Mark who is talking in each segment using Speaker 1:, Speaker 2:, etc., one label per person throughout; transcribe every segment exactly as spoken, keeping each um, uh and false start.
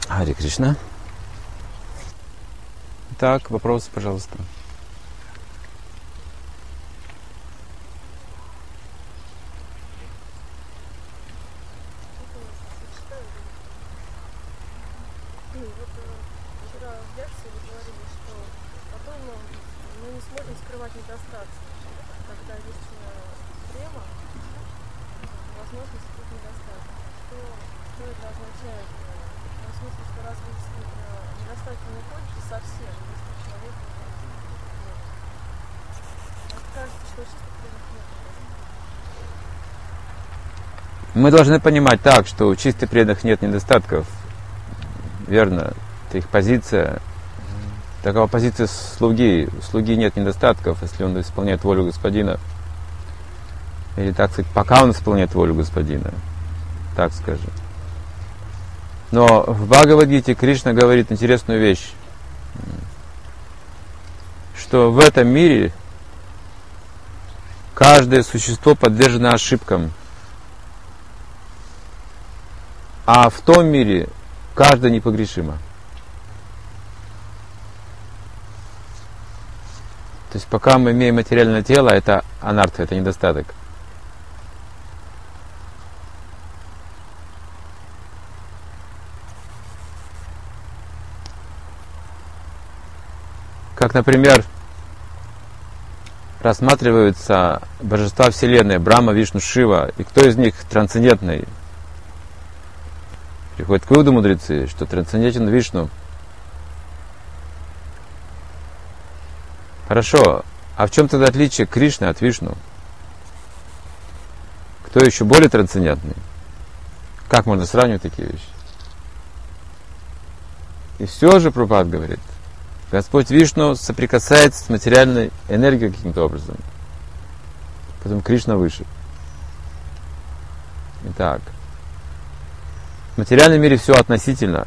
Speaker 1: Харе Кришна. Так, вопросы, пожалуйста. Мы должны понимать так, что у чистых преданных нет недостатков. Верно, это их позиция. Такова позиция слуги. У слуги нет недостатков, если он исполняет волю Господина. Или, так сказать, пока он исполняет волю Господина. Так скажем. Но в Бхагавад-гите Кришна говорит интересную вещь. Что в этом мире каждое существо подвержено ошибкам. А в том мире каждое непогрешимо. То есть пока мы имеем материальное тело, это анарта, это недостаток. Как, например, рассматриваются божества Вселенной, Брахма, Вишну, Шива, и кто из них трансцендентный? Приходят к выводу мудрецы, что трансцендентен Вишну. Хорошо, а в чем тогда отличие Кришны от Вишну? Кто еще более трансцендентный? Как можно сравнивать такие вещи? И все же Прабхупада говорит, Господь Вишну соприкасается с материальной энергией каким-то образом. Поэтому Кришна выше. Итак, в материальном мире все относительно.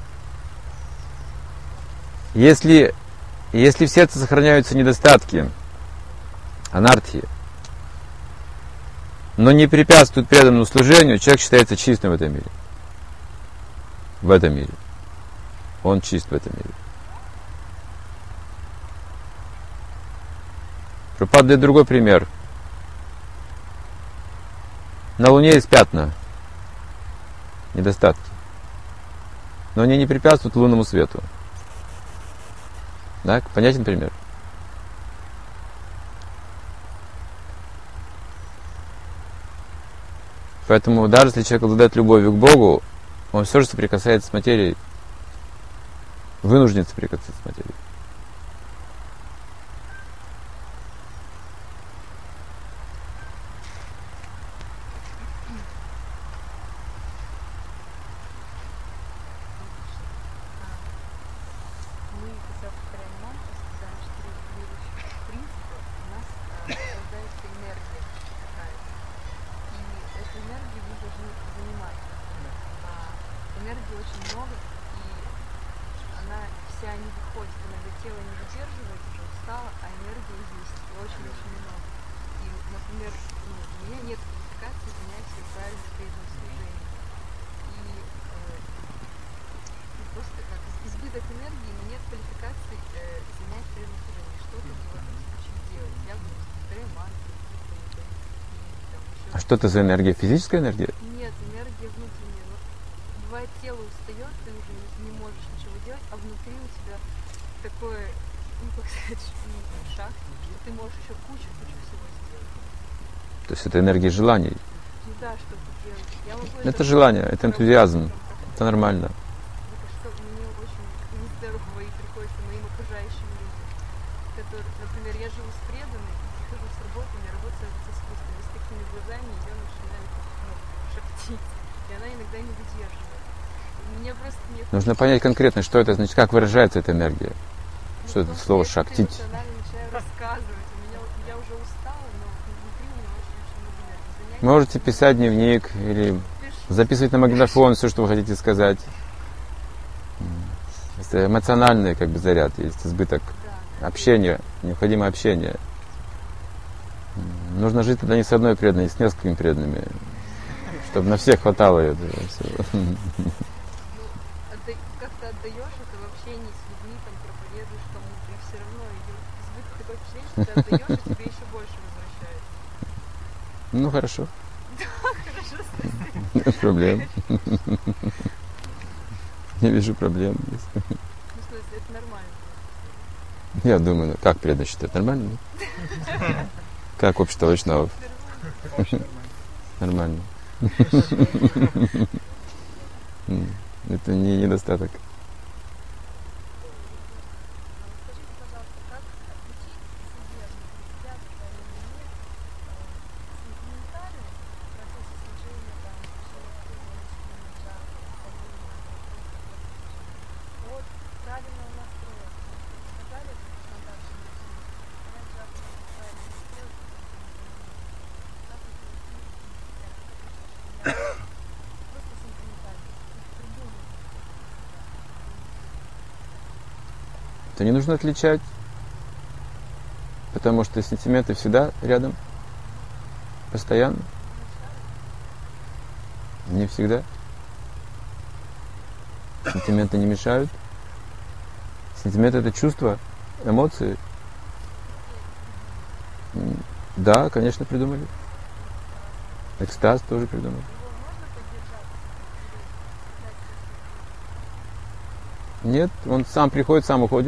Speaker 1: Если, если в сердце сохраняются недостатки, анархии, но не препятствуют преданному служению, человек считается чистым в этом мире. В этом мире. Он чист в этом мире. Прабхупада дает другой пример. На Луне есть пятна, недостатки, но они не препятствуют лунному свету. Да? Понятен пример? Поэтому даже если человек обладает любовью к Богу, он все же соприкасается с материей, вынужден соприкасаться с материей. А что это за энергия? Физическая энергия?
Speaker 2: Нет, энергия внутренняя. Вот бывает, тело устает, ты уже не можешь ничего делать, а внутри у тебя такое, ну, как сказать, шаг, что ты можешь еще кучу-кучу всего сделать.
Speaker 1: То есть это энергия желаний?
Speaker 2: Ну да, что-то делать. Я могу
Speaker 1: это
Speaker 2: это
Speaker 1: желание, это энтузиазм. Это нормально.
Speaker 2: Это что мне очень нездорово и приходится моим окружающим людям, которые, например, я живу с преданной, прихожу с работы, у меня работа связана с искусством, и с такими глазами ее начинает ну, шактить, и она иногда не выдерживает. Мне просто не
Speaker 1: нужно понять конкретно, что это значит, как выражается эта энергия.
Speaker 2: ну,
Speaker 1: Что это слово шактить?
Speaker 2: Я начинаю рассказывать, у меня, я уже устала, но внутри у меня очень-очень много энергии.
Speaker 1: Можете писать дневник или записывать на магнитофон все, что вы хотите сказать. Это эмоциональный как бы заряд, есть избыток общения, необходимое общение. Нужно жить тогда не с одной преданной, а с несколькими преданными, чтобы на всех хватало этого.
Speaker 2: Ну, отда- как-то отдаешь это в общении с людьми, там проповедуешь кому-то, и все равно идет избыток такое впечатление, что ты отдаешь, и тебе еще больше возвращается.
Speaker 1: Ну хорошо,
Speaker 2: Хорошо, спасибо.
Speaker 1: без проблем. Не вижу проблем.
Speaker 2: Ну, в смысле, это нормально.
Speaker 1: Я думаю, ну, как преданность считать? Нормально? Как общество вайшнавов? Нормально. М, Это не недостаток.
Speaker 3: Скажите, пожалуйста, как отличить себе христианство или нет сентиментальный процесс служения, там, общения с Кришной, джапа, от правильного настроя? Потому что вы сказали в контакте, понять джапу надо правильно настроить, как это уйти в себя, как отличить, что я просто сентиментальный, придумываю.
Speaker 1: Это не нужно отличать, потому что сентименты всегда рядом, постоянно. Не всегда. Сентименты не мешают. Сентименты — это чувства, эмоции. М, Да, конечно, придумали. Экстаз тоже придумали.
Speaker 3: Его можно поддержать или
Speaker 1: Нет,
Speaker 3: дать
Speaker 1: он сам приходит, сам уходит.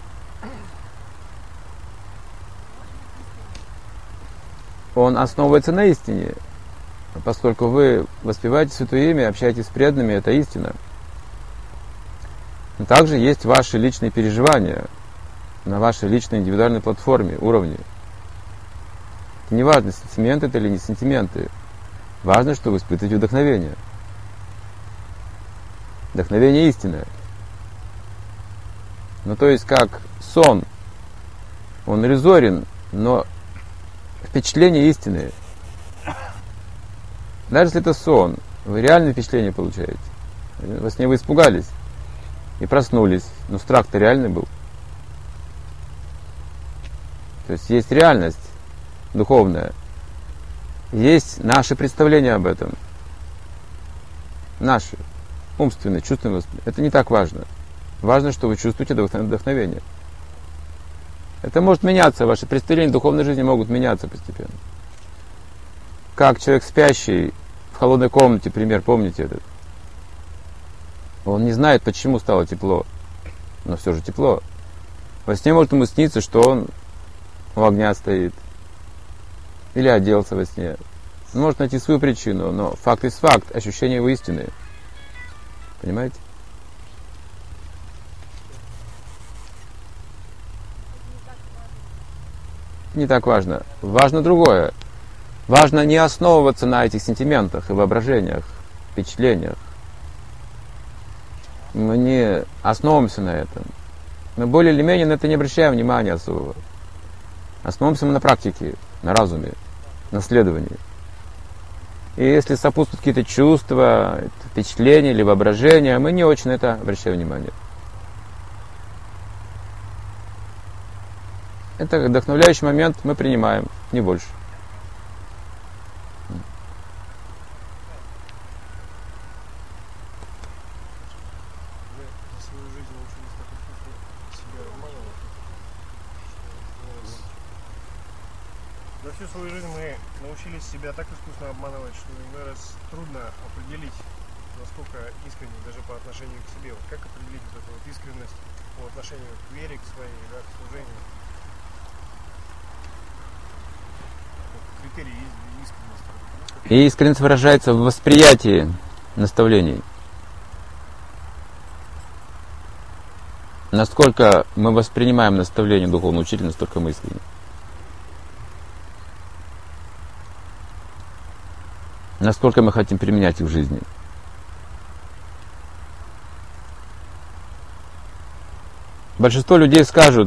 Speaker 1: Он основывается на истине. Поскольку вы воспеваете Святое Имя, общаетесь с преданными, это истина. Но также есть ваши личные переживания на вашей личной индивидуальной платформе, уровне. Это не важно, сентименты это или не сентименты. Важно, что вы испытываете вдохновение. Вдохновение истинное. Ну, то есть, как сон. Он иллюзорен, но впечатления истинные. Даже если это сон, вы реальное впечатление получаете. Во сне вы испугались и проснулись, но страх-то реальный был. То есть есть реальность духовная, есть наши представления об этом. Наши, умственные, чувственные. Это не так важно. Важно, что вы чувствуете вдохновение. Это может меняться, ваши представления духовной жизни могут меняться постепенно. Как человек спящий в холодной комнате, пример, помните этот? Он не знает, почему стало тепло, но все же тепло. Во сне может ему сниться, что он у огня стоит, или оделся во сне. Он может найти свою причину, но факт есть факт, ощущения его истинные. Понимаете? Не так важно. Важно другое. Важно не основываться на этих сентиментах и воображениях, впечатлениях. Мы не основываемся на этом. Мы более или менее на это не обращаем внимания особого. Основываемся мы на практике, на разуме, на следовании. И если сопутствуют какие-то чувства, впечатления или воображения, мы не очень на это обращаем внимание. Это вдохновляющий момент, мы принимаем, не больше.
Speaker 4: Вы за свою жизнь научились так искусно себя обманывать, что за всю свою жизнь мы научились себя так искусно обманывать, что иной раз трудно определить, насколько искренне даже по отношению к себе. Вот как определить вот эту вот искренность по отношению к вере, к своей, да, к служению? Вот критерии искренности.
Speaker 1: И искренность выражается в восприятии наставлений. Насколько мы воспринимаем наставление духовного учителя, настолько мы искренни. Насколько мы хотим применять их в жизни. Большинство людей скажут,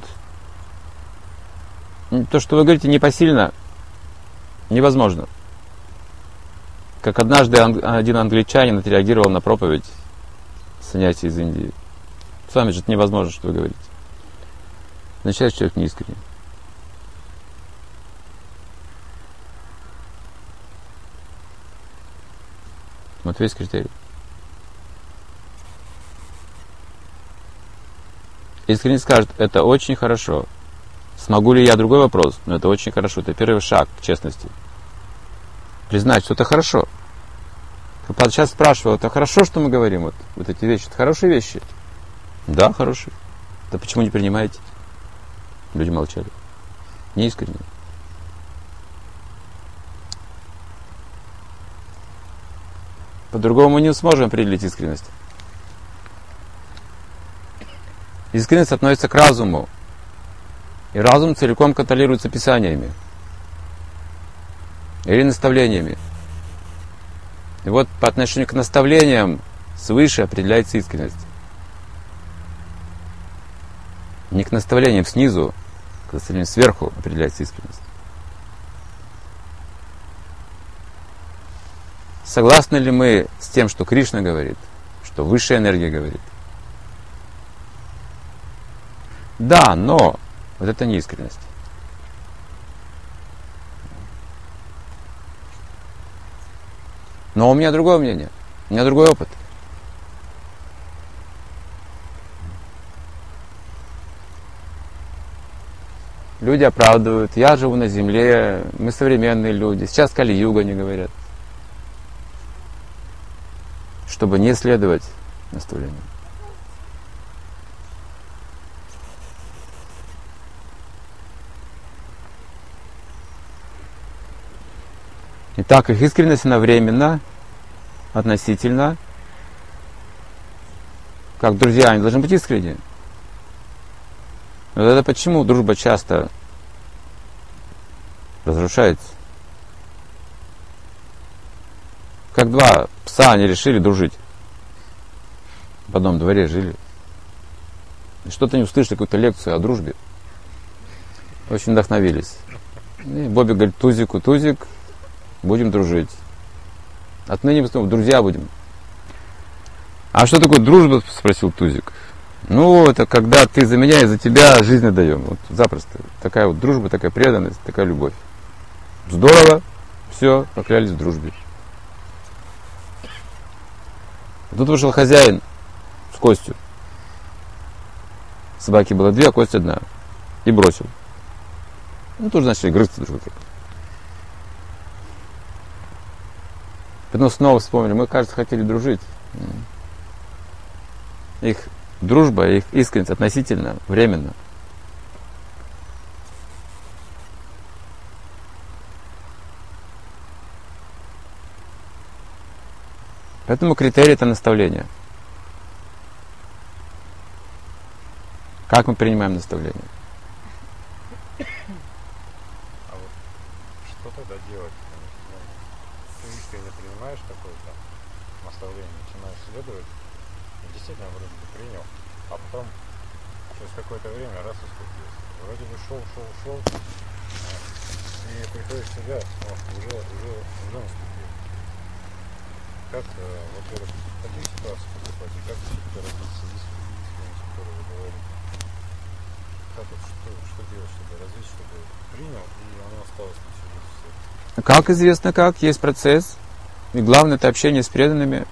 Speaker 1: то, что вы говорите, непосильно, невозможно. Как однажды один англичанин отреагировал на проповедь саньяси из Индии. С вами же это невозможно, что вы говорите. Значит, человек неискренний. Вот весь критерий. искренне скажет, это очень хорошо. Смогу ли я, другой вопрос, но это очень хорошо. Это первый шаг к честности. Признать, что это хорошо. Прабхупада сейчас спрашивал, это хорошо, что мы говорим, вот, вот эти вещи, это хорошие вещи? Да, хорошие. Да почему не принимаете? Люди молчали. Неискренне. По-другому мы не сможем определить искренность. Искренность относится к разуму. И разум целиком контролируется писаниями. Или наставлениями. И вот по отношению к наставлениям свыше определяется искренность. Не к наставлениям снизу, к наставлениям сверху определяется искренность. Согласны ли мы с тем, что Кришна говорит, что высшая энергия говорит? Да, но вот это не искренность. Но у меня другое мнение, у меня другой опыт. Люди оправдывают, я живу на земле, мы современные люди, сейчас Кали-юга, они говорят. Чтобы не следовать наставлениям. Итак, их искренность, она временна, относительно. Как друзья, они должны быть искренни. Но это почему дружба часто разрушается? Как два пса, они решили дружить. В одном дворе жили. И что-то не услышали, какую-то лекцию о дружбе. Очень вдохновились. И Бобби говорит Тузику: Тузик, будем дружить. Отныне мы с тобой друзья будем. А что такое дружба? Спросил Тузик. Ну, это когда ты за меня и за тебя жизнь отдаем. Вот запросто. Такая вот дружба, такая преданность, такая любовь. Здорово. Все, поклялись в дружбе. Тут вышел хозяин с костью. Собаки было две, а кость одна. И бросил. Ну, тоже начали грызться друг друга. Потом снова вспомнили, мы, кажется, хотели дружить. Их дружба, их искренность относительно, временно. Поэтому критерий — это наставление. Как мы принимаем наставление?
Speaker 5: А вот что тогда делать? Ты искренне принимаешь такое-то наставление, начинаешь следовать, и действительно вроде бы принял, а потом через какое-то время раз уступил. Вроде бы шел, шел, шел, и приходишь в себя, о, уже, уже, уже наступил. Как, во-первых, в таких ситуациях поступать, и как все-таки развиться искренность, которую вы говорите? Как вот, что, что делать, чтобы развить, чтобы принял, и оно осталось на всю жизнь в сердце?
Speaker 1: Как известно, как, есть процесс. И главное — это общение с преданными,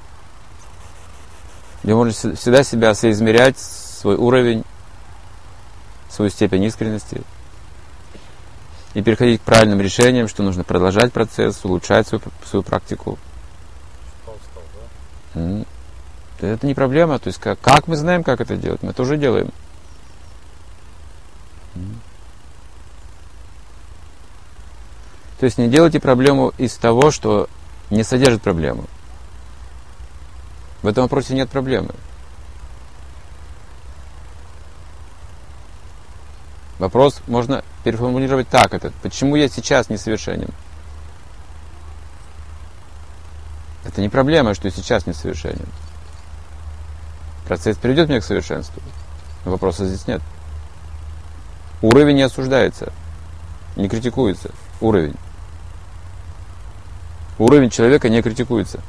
Speaker 1: где можно всегда себя соизмерять, свой уровень, свою степень искренности, и переходить к правильным решениям, что нужно продолжать процесс, улучшать свою, свою практику. Это не проблема. То есть как, как мы знаем, как это делать, мы это уже делаем. То есть не делайте проблему из того, что не содержит проблему. В этом вопросе нет проблемы. Вопрос можно переформулировать так: этот. Почему я сейчас несовершенен? Это не проблема, что я сейчас несовершенен. Процесс приведет меня к совершенству. Вопроса здесь нет. Уровень не осуждается, не критикуется. Уровень. Уровень человека не критикуется.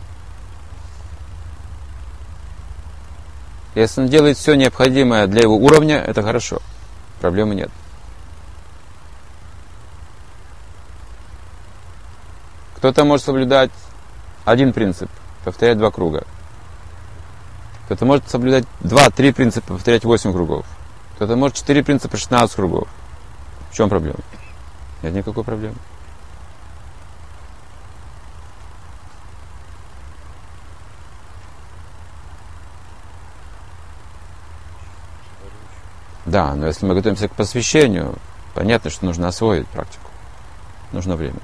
Speaker 1: Если он делает все необходимое для его уровня, это хорошо. Проблемы нет. Кто-то может соблюдать один принцип, повторять два круга. Кто-то может соблюдать два-три принципа, повторять восемь кругов. Кто-то может четыре принципа, шестнадцать кругов. В чем проблема? Нет никакой проблемы. Да, но если мы готовимся к посвящению, понятно, что нужно освоить практику. Нужно время.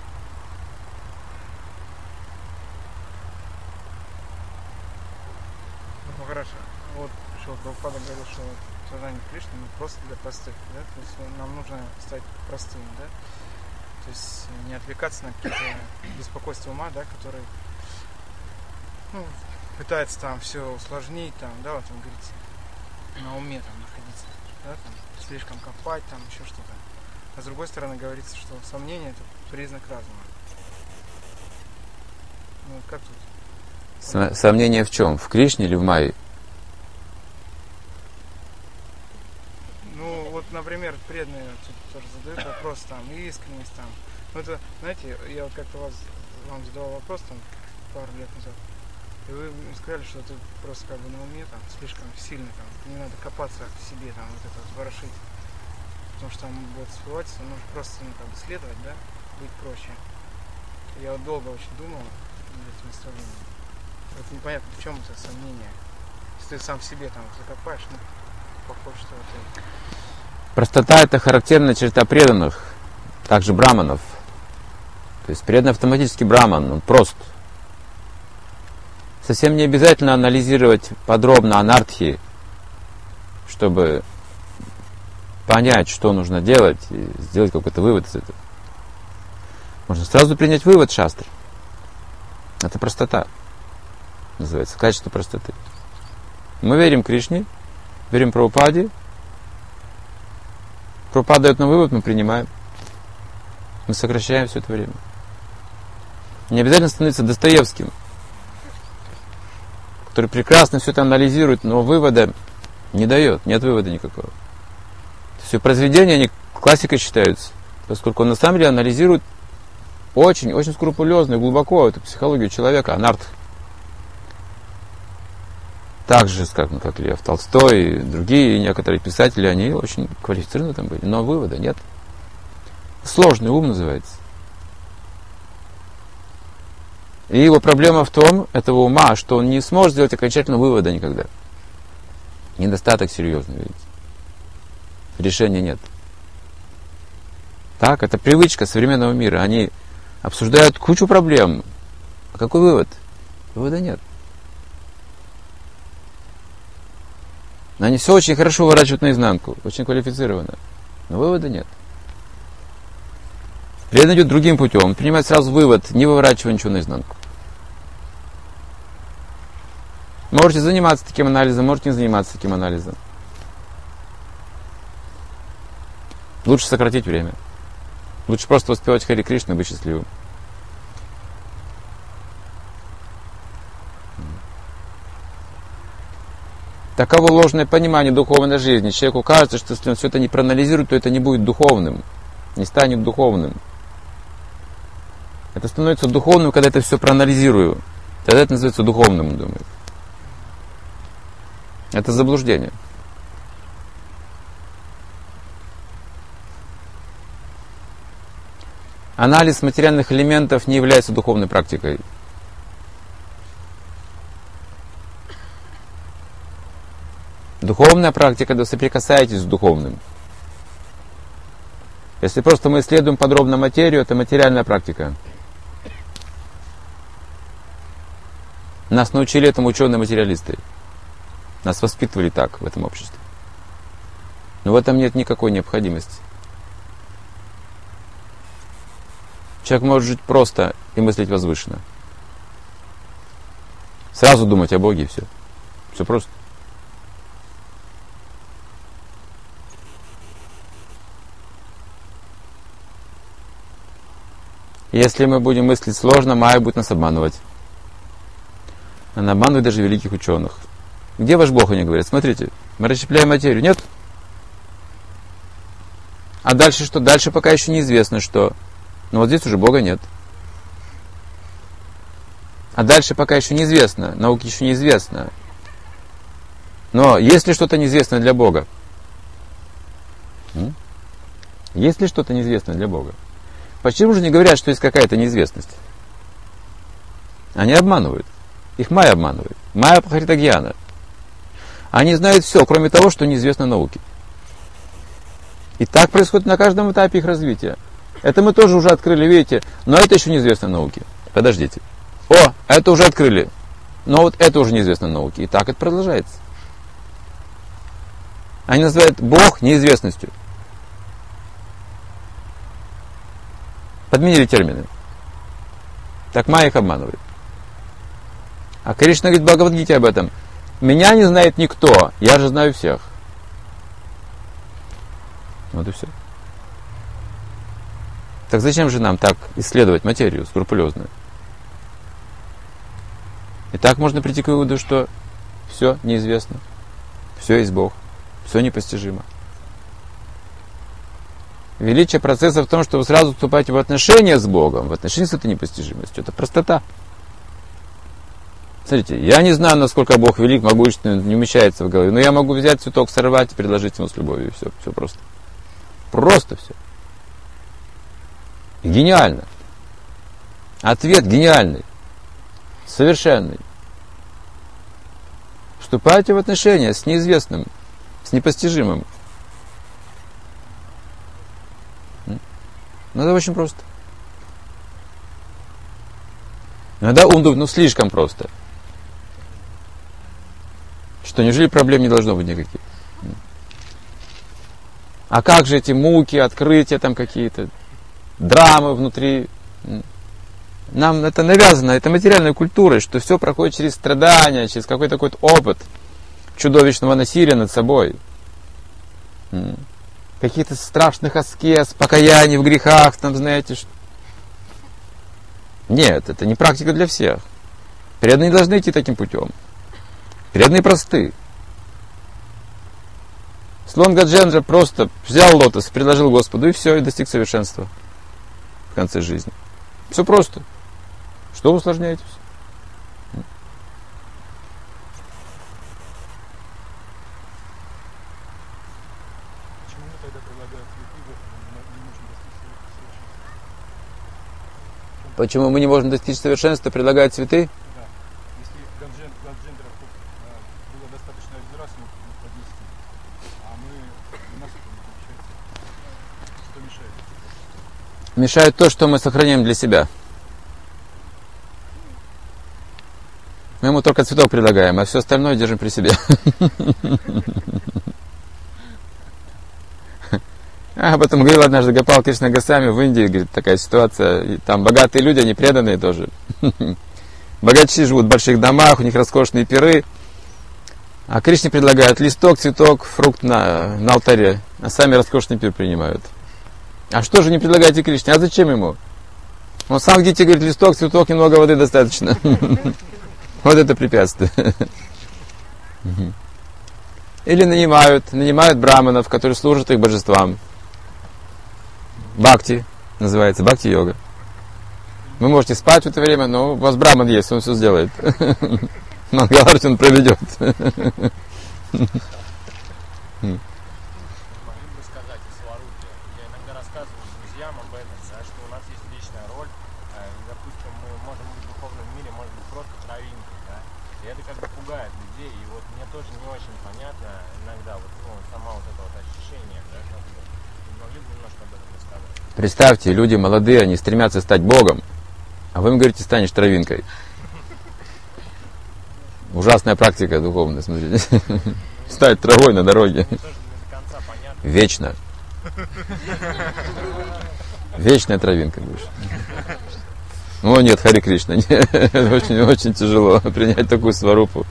Speaker 4: Ну хорошо. Вот что Прабхупада говорил, что сознание Кришны ну, просто для простых, да? То есть нам нужно стать простыми, да? То есть не отвлекаться на какие-то беспокойства ума, да, которые ну, пытается там все усложнить, там, да, вот он говорится, на уме там находиться, да, там, слишком копать, там, еще что-то. А с другой стороны говорится, что сомнение это признак разума. Ну вот как тут?
Speaker 1: С- сомнение в чем? В Кришне или в Майе?
Speaker 4: Ну, вот, например, преданные тут тоже задают вопрос, там, искренность, там. Ну, это, знаете, я вот как-то вас, вам задавал вопрос, там, пару лет назад, и вы сказали, что это просто как бы на уме, там, слишком сильно, там, не надо копаться в себе, там, вот это вот ворошить, потому что там будет сбиваться, нужно просто, ну, как бы следовать, да, быть проще. Я вот долго очень думал над этим наставлением. Вот непонятно, в чем это сомнение. Если ты сам в себе там закопаешь, ну, похоже, что это...
Speaker 1: Простота — это характерная черта преданных, также браманов. То есть преданный автоматически браман, он прост. Совсем не обязательно анализировать подробно анартхи, чтобы понять, что нужно делать, и сделать какой-то вывод из этого. Можно сразу принять вывод шастры. Это простота. Называется качество простоты. Мы верим Кришне, верим Прабхупаде. Прабхупада дает нам вывод, мы принимаем. Мы сокращаем все это время. Не обязательно становиться Достоевским, который прекрасно все это анализирует, но вывода не дает, нет вывода никакого. Все произведения, они классикой считаются, поскольку он на самом деле анализирует очень-очень скрупулезно и глубоко эту психологию человека, анарт. Так же, как, ну, как Лев Толстой и другие некоторые писатели, они очень квалифицированы там были, но вывода нет. Сложный ум называется. И его проблема в том, этого ума, что он не сможет сделать окончательного вывода никогда. Недостаток серьезный, видите. Решения нет. Так, это привычка современного мира. Они обсуждают кучу проблем. А какой вывод? Вывода нет. Они все очень хорошо выворачивают наизнанку, очень квалифицированно. Но вывода нет. Преданный идет другим путем. Он принимает сразу вывод, не выворачивая ничего наизнанку. Можете заниматься таким анализом, можете не заниматься таким анализом. Лучше сократить время. Лучше просто воспевать Хари Кришну и быть счастливым. Таково ложное понимание духовной жизни. Человеку кажется, что если он все это не проанализирует, то это не будет духовным, не станет духовным. Это становится духовным, когда это все проанализирую. Тогда это называется духовным, он думает. Это заблуждение. Анализ материальных элементов не является духовной практикой. Духовная практика, когда вы соприкасаетесь с духовным. Если просто мы исследуем подробно материю, это материальная практика. Нас научили этому ученые-материалисты. Нас воспитывали так в этом обществе. Но в этом нет никакой необходимости. Человек может жить просто и мыслить возвышенно. Сразу думать о Боге и все. Все просто. Если мы будем мыслить сложно, Майя будет нас обманывать. Она обманывает даже великих ученых. Где ваш Бог, они говорят? Смотрите, мы расщепляем материю. Нет? А дальше что? Дальше пока еще неизвестно, что. Но вот здесь уже Бога нет. А дальше пока еще неизвестно. Науке еще неизвестно. Но есть ли что-то неизвестное для Бога? М? Есть ли что-то неизвестное для Бога? Почему же не говорят, что есть какая-то неизвестность? Они обманывают. Их майя обманывает. Майя Пахаритагьяна. Они знают все, кроме того, что неизвестно науке. И так происходит на каждом этапе их развития. Это мы тоже уже открыли, видите, но это еще неизвестно науке. Подождите. О, это уже открыли. Но вот это уже неизвестно науке. И так это продолжается. Они называют Бог неизвестностью. Подменили термины. Так майя их обманывает. А Кришна говорит в Бхагавад-гите об этом. Меня не знает никто, я же знаю всех. Вот и все. Так зачем же нам так исследовать материю скрупулезно? И так можно прийти к выводу, что все неизвестно, все есть Бог, все непостижимо. Величие процесса в том, что вы сразу вступаете в отношения с Богом, в отношения с этой непостижимостью. Это простота. Смотрите, я не знаю, насколько Бог велик, могущественный, не умещается в голове, но я могу взять цветок, сорвать и предложить ему с любовью. И все, все просто. Просто все. И гениально. Ответ гениальный. Совершенный. Вступайте в отношения с неизвестным, с непостижимым. Ну, это очень просто. Иногда ум думает, ну, слишком просто. Что, неужели проблем не должно быть никаких? А как же эти муки, открытия там какие-то, драмы внутри? Нам это навязано, это материальной культурой, что все проходит через страдания, через какой-то такой опыт чудовищного насилия над собой. Каких-то страшных аскез, покаяний в грехах, там, знаете, что... Нет, это не практика для всех. Преданные должны идти таким путем. Преданные просты. Слон Гаджендра просто взял лотос, предложил Господу, и все, и достиг совершенства в конце жизни. Все просто. Что вы усложняете все?
Speaker 4: Почему мы тогда предлагаем цветы, Господу, не можем достичь совершенства?
Speaker 1: Почему мы не можем достичь совершенства, предлагая цветы?
Speaker 4: Да. Если Гаджен, Гаджендра было достаточно один раз ему поднести, а мы, у нас это не получается. Что мешает?
Speaker 1: Мешает то, что мы сохраняем для себя. Мы ему только цветок предлагаем, а все остальное держим при себе. А об этом говорил однажды Гопал Кришна Госвами в Индии, говорит, такая ситуация. И там богатые люди, они преданные тоже. Богачи живут в больших домах, у них роскошные пиры. А Кришне предлагают листок, цветок, фрукт на, на алтаре, а сами роскошный пир принимают. А что же не предлагаете Кришне? А зачем ему? Он сам в Гите говорит, листок, цветок, немного воды достаточно. Вот это препятствие. Или нанимают, нанимают браманов, которые служат их божествам. Бхакти называется, бхакти-йога. Вы можете спать в это время, но у вас браман есть, он все сделает. Мангаларти он проведет.
Speaker 6: Могли бы сказать о Сварупе. Я иногда рассказываю друзьям об этом, да, что у нас есть личная роль. э, И, допустим, мы можем быть в духовном мире, может быть, просто травинкой, да. И это как бы пугает людей. И вот мне тоже не очень понятно иногда вот, ну, сама вот это вот ощущение, да, как бы. Вы могли бы немножко об этом рассказать?
Speaker 1: Представьте, люди молодые, они стремятся стать Богом, а вы им говорите, станешь травинкой. Ужасная практика духовная, смотрите. Стать травой на дороге.
Speaker 6: Мне тоже не до конца понятно.
Speaker 1: Вечно. Вечная травинка будешь. О нет, Хари Кришна. Очень, очень тяжело принять такую сварупу.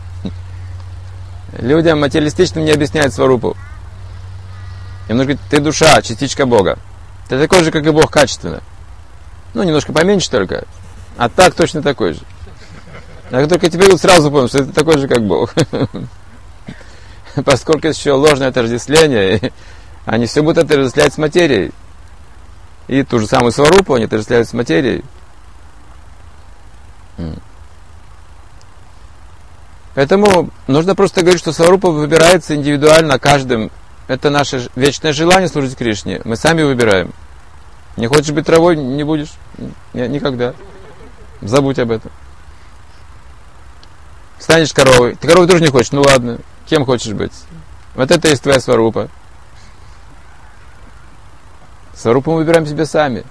Speaker 1: Людям материалистичным не объясняют сварупу. Им нужно говорить, ты душа, частичка Бога. Ты такой же, как и Бог, качественно. Ну, немножко поменьше только. А так точно такой же. А как только тебе сразу понял, что ты такой же, как Бог. Поскольку есть еще ложное отождествление, они все будут отождествлять с материей. И ту же самую сварупу они отождествляют с материей. Поэтому нужно просто говорить, что сварупа выбирается индивидуально каждым. Это наше вечное желание служить Кришне. Мы сами выбираем. Не хочешь быть травой, не будешь. Никогда. Забудь об этом. Станешь коровой. Ты коровой тоже не хочешь? Ну ладно. Кем хочешь быть? Вот это и есть твоя сварупа. Сварупу мы выбираем себе сами.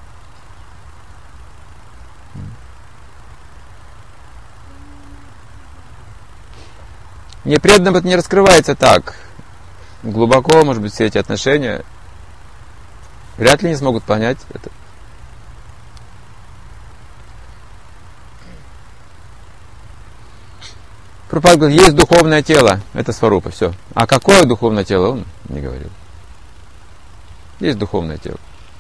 Speaker 1: Непреданным это не раскрывается так глубоко, может быть, все эти отношения вряд ли не смогут понять это. Прабхупада говорит, есть духовное тело, это сварупа, все. А какое духовное тело, он не говорил. Есть духовное тело.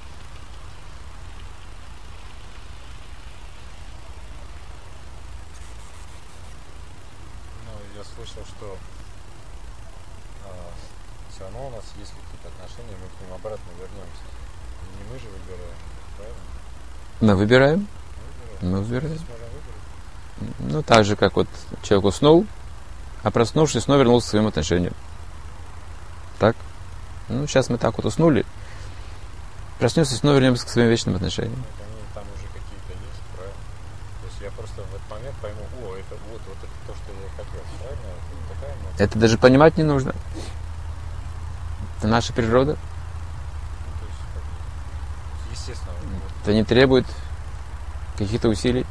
Speaker 5: Слышал, что а, все равно у нас есть какие-то отношения, мы к ним обратно вернемся. Не мы же выбираем, правильно?
Speaker 1: Мы выбираем.
Speaker 5: Мы
Speaker 1: Мы выбираем.
Speaker 5: Здесь можем выбрать.
Speaker 1: Ну, так же, как вот человек уснул, а проснувшись, снова вернулся к своим отношениям. Так? Ну, сейчас мы так вот уснули, проснемся, снова вернемся к своим вечным отношениям.
Speaker 5: Вот они там уже какие-то есть, правильно? То есть я просто в этот момент пойму, о, это вот, вот это то, что я хотел, правильно? Это вот такая эмоция.
Speaker 1: Это даже понимать не нужно. Это наша природа.
Speaker 5: Ну, то есть, как бы, естественно, вот,
Speaker 1: Это не требует каких-то усилий.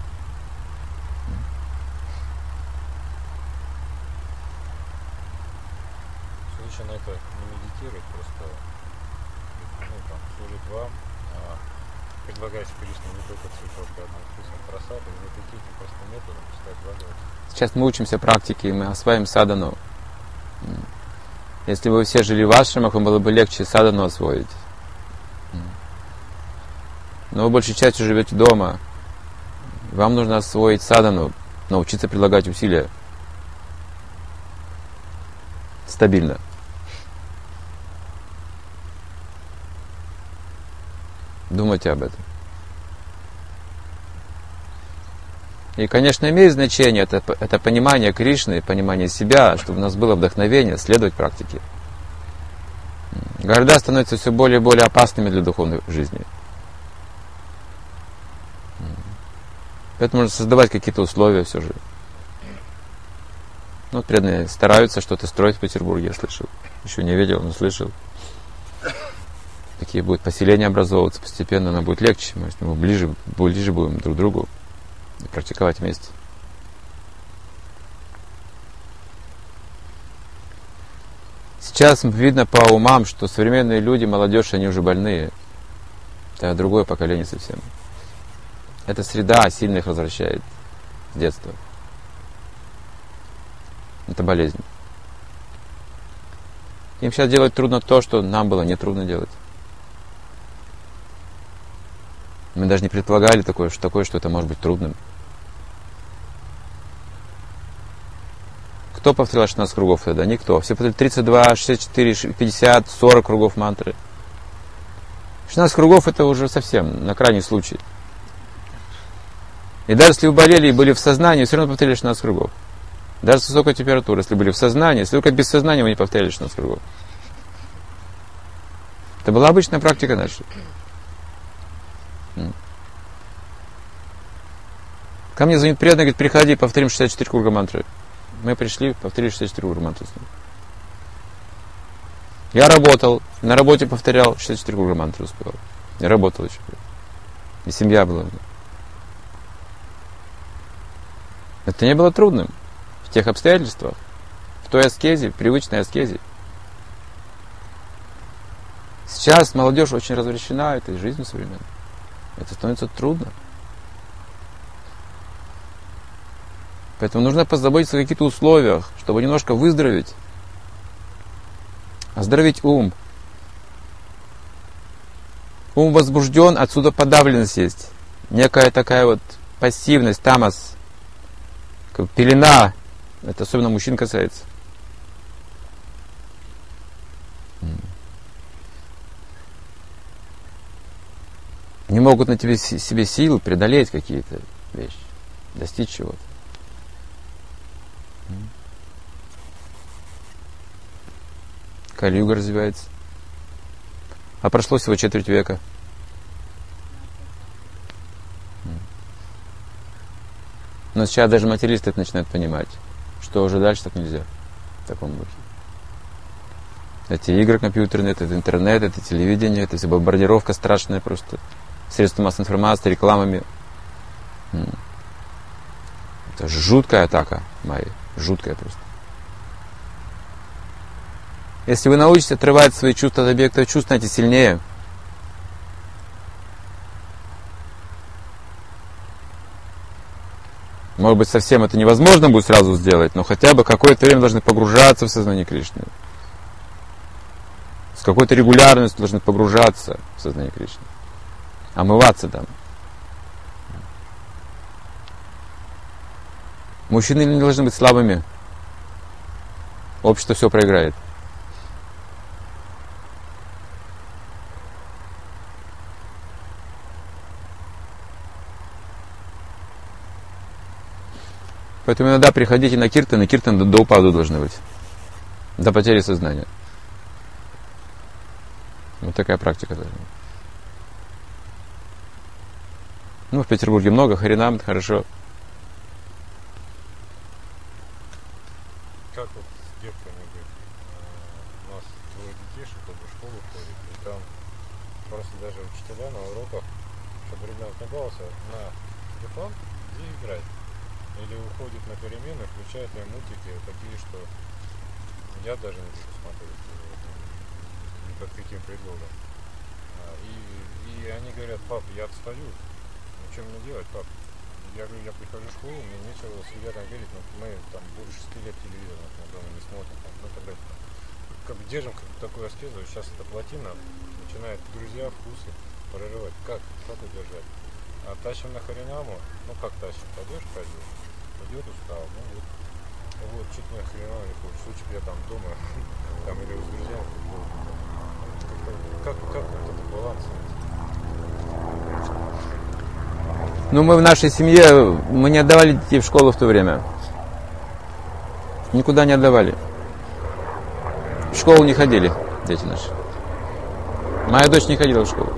Speaker 5: Лучше на это не медитировать, просто ну, там, служить вам, а, предлагать Кришне не только цветов гадных вкусов просады, не такие просто методом читать Бхагават.
Speaker 1: Сейчас мы учимся практике, и мы осваиваем садану. Если бы вы все жили в ашрамах, вам было бы легче садану освоить. Но вы большей частью живете дома. Вам нужно освоить садану, научиться прилагать усилия. Стабильно. Думайте об этом. И, конечно, имеет значение это, это понимание Кришны, понимание себя, чтобы у нас было вдохновение следовать практике. Города становятся все более и более опасными для духовной жизни. Поэтому нужно создавать какие-то условия все же. Ну, преданные стараются что-то строить в Петербурге, я слышал. Еще не видел, но слышал. Такие будут поселения образовываться, постепенно нам будет легче. Мы с ним ближе, ближе будем друг к другу и практиковать вместе. Сейчас видно по умам, что современные люди, молодежь, они уже больные. Это другое поколение совсем. Эта среда сильно их возвращает с детства. Это болезнь. Им сейчас делать трудно то, что нам было не трудно делать. Мы даже не предполагали такое, что, такое, что это может быть трудным. Кто повторял шестнадцать кругов тогда? Никто. Все повторяли тридцать два, шестьдесят четыре, пятьдесят, сорок кругов мантры. шестнадцать кругов это уже совсем на крайний случай. И даже если вы болели и были в сознании, все равно повторяли шестнадцать кругов. Даже с высокой температурой, если были в сознании, если только без сознания, вы не повторяли шестнадцать кругов. Это была обычная практика наша. Ко мне звонит преданный, говорит, приходи, повторим шестьдесят четыре круга мантры. Мы пришли, повторили шестьдесят четыре круга мантры. Я работал, на работе повторял шестьдесят четыре круга мантры успевал. Я работал еще. И семья была. Это не было трудным. В тех обстоятельствах, в той аскезе, привычной аскезе. Сейчас молодежь очень развращена этой жизнью современной. Это становится трудно. Поэтому нужно позаботиться о каких-то условиях, чтобы немножко выздороветь. Оздоровить ум. Ум возбужден, отсюда подавленность есть. Некая такая вот пассивность, тамас, как пелена. Это особенно мужчин касается. Не могут на тебе, себе силы преодолеть какие-то вещи, достичь чего-то. Кали-юга развивается. А прошло всего четверть века. Но сейчас даже материалисты это начинают понимать, что уже дальше так нельзя в таком духе. Эти игры компьютерные, это интернет, это телевидение, это вся бомбардировка страшная просто. Средства массовой информации, рекламами. Это жуткая атака, Майя. Жуткая просто. Если вы научитесь отрывать свои чувства от объектов чувств, станете сильнее. Может быть, совсем это невозможно будет сразу сделать, но хотя бы какое-то время должны погружаться в сознание Кришны. С какой-то регулярностью должны погружаться в сознание Кришны. Омываться там. Мужчины не должны быть слабыми. Общество все проиграет. Поэтому иногда приходите на киртан, и киртан до, до упаду должны быть. До потери сознания. Вот такая практика должна быть. Ну, в Петербурге много, харинам, это хорошо.
Speaker 5: Как вот с детками, говорит, у нас двое детишек как бы в школу ходят, и там просто даже учителя на уроках, чтобы ребенок не баловался, на телефон, где играть. Или уходит на перемены, включает мне мультики такие, что я даже не буду смотреть ни под каким предлогом. И, и они говорят: пап, я отстаю, ну что мне делать, пап? Я говорю, я прихожу в школу, мне нечего с ребятами говорить, но мы там больше шести лет телевизор, например, дома не смотрим, там, ну тогда как бы держим как такую аскезу, сейчас это плотина, начинает друзья, вкусы прорывать. Как? Как удержать? А тащим на харинаму, ну как тащим, пойдешь, пойдешь, пойдет, устал, ну вот, вот, чуть не хреново не хочешь, лучше бы я там дома, там или с друзьями, как, как вот этот баланс найти?
Speaker 1: Ну, мы в нашей семье, мы не отдавали детей в школу в то время. Никуда не отдавали. В школу не ходили дети наши. Моя дочь не ходила в школу.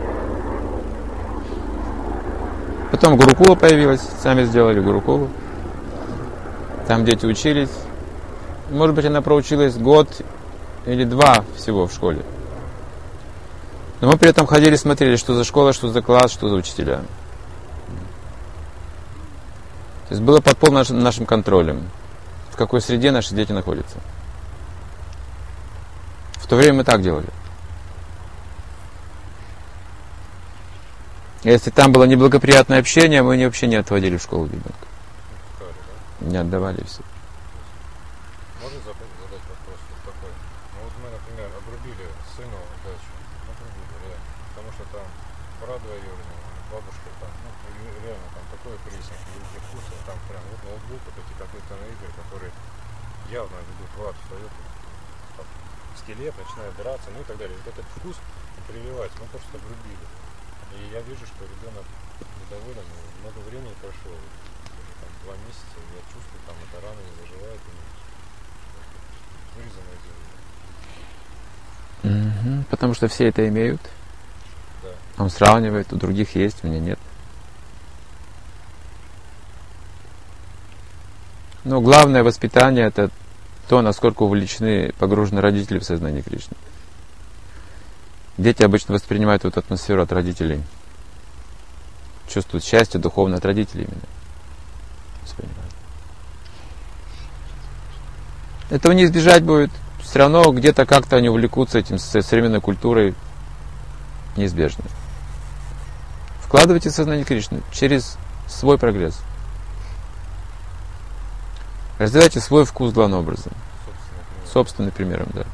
Speaker 1: Потом Гурукула появилась, сами сделали Гурукулу. Там дети учились. Может быть, она проучилась год или два всего в школе. Но мы при этом ходили, смотрели, что за школа, что за класс, что за учителя. То есть было под полным нашим контролем, в какой среде наши дети находятся. В то время мы так делали. Если там было неблагоприятное общение, мы вообще не отводили в школу ребенка. Не отдавали все.
Speaker 5: Можно задать, задать вопрос вот такой? Ну вот мы, например, обрубили сыну дачу. Обрубили, реально. Потому что там брат двоюродный, бабушка там, ну реально там такой прессинг, великий вкус, там прям вот ноутбук, вот эти компьютерные игры, которые явно ведут в ад, встает там, скелет, начинает драться, ну и так далее. Вот этот вкус прививать, мы просто обрубили. И я вижу, что ребенок недоволен, много времени прошло, там, два месяца, я чувствую, там эта рана не заживает, и вырезанная земля.
Speaker 1: Угу, потому что все это имеют.
Speaker 5: Да.
Speaker 1: Он сравнивает, у других есть, у меня нет. Но главное воспитание — это то, насколько увлечены, погружены родители в сознание Кришны. Дети обычно воспринимают эту атмосферу от родителей. Чувствуют счастье духовное от родителей именно. Воспринимают. Этого не избежать будет. Все равно где-то как-то они увлекутся этим современной культурой. Неизбежно. Вкладывайте в сознание Кришны через свой прогресс. Развивайте свой вкус главным образом. Собственным примером, да.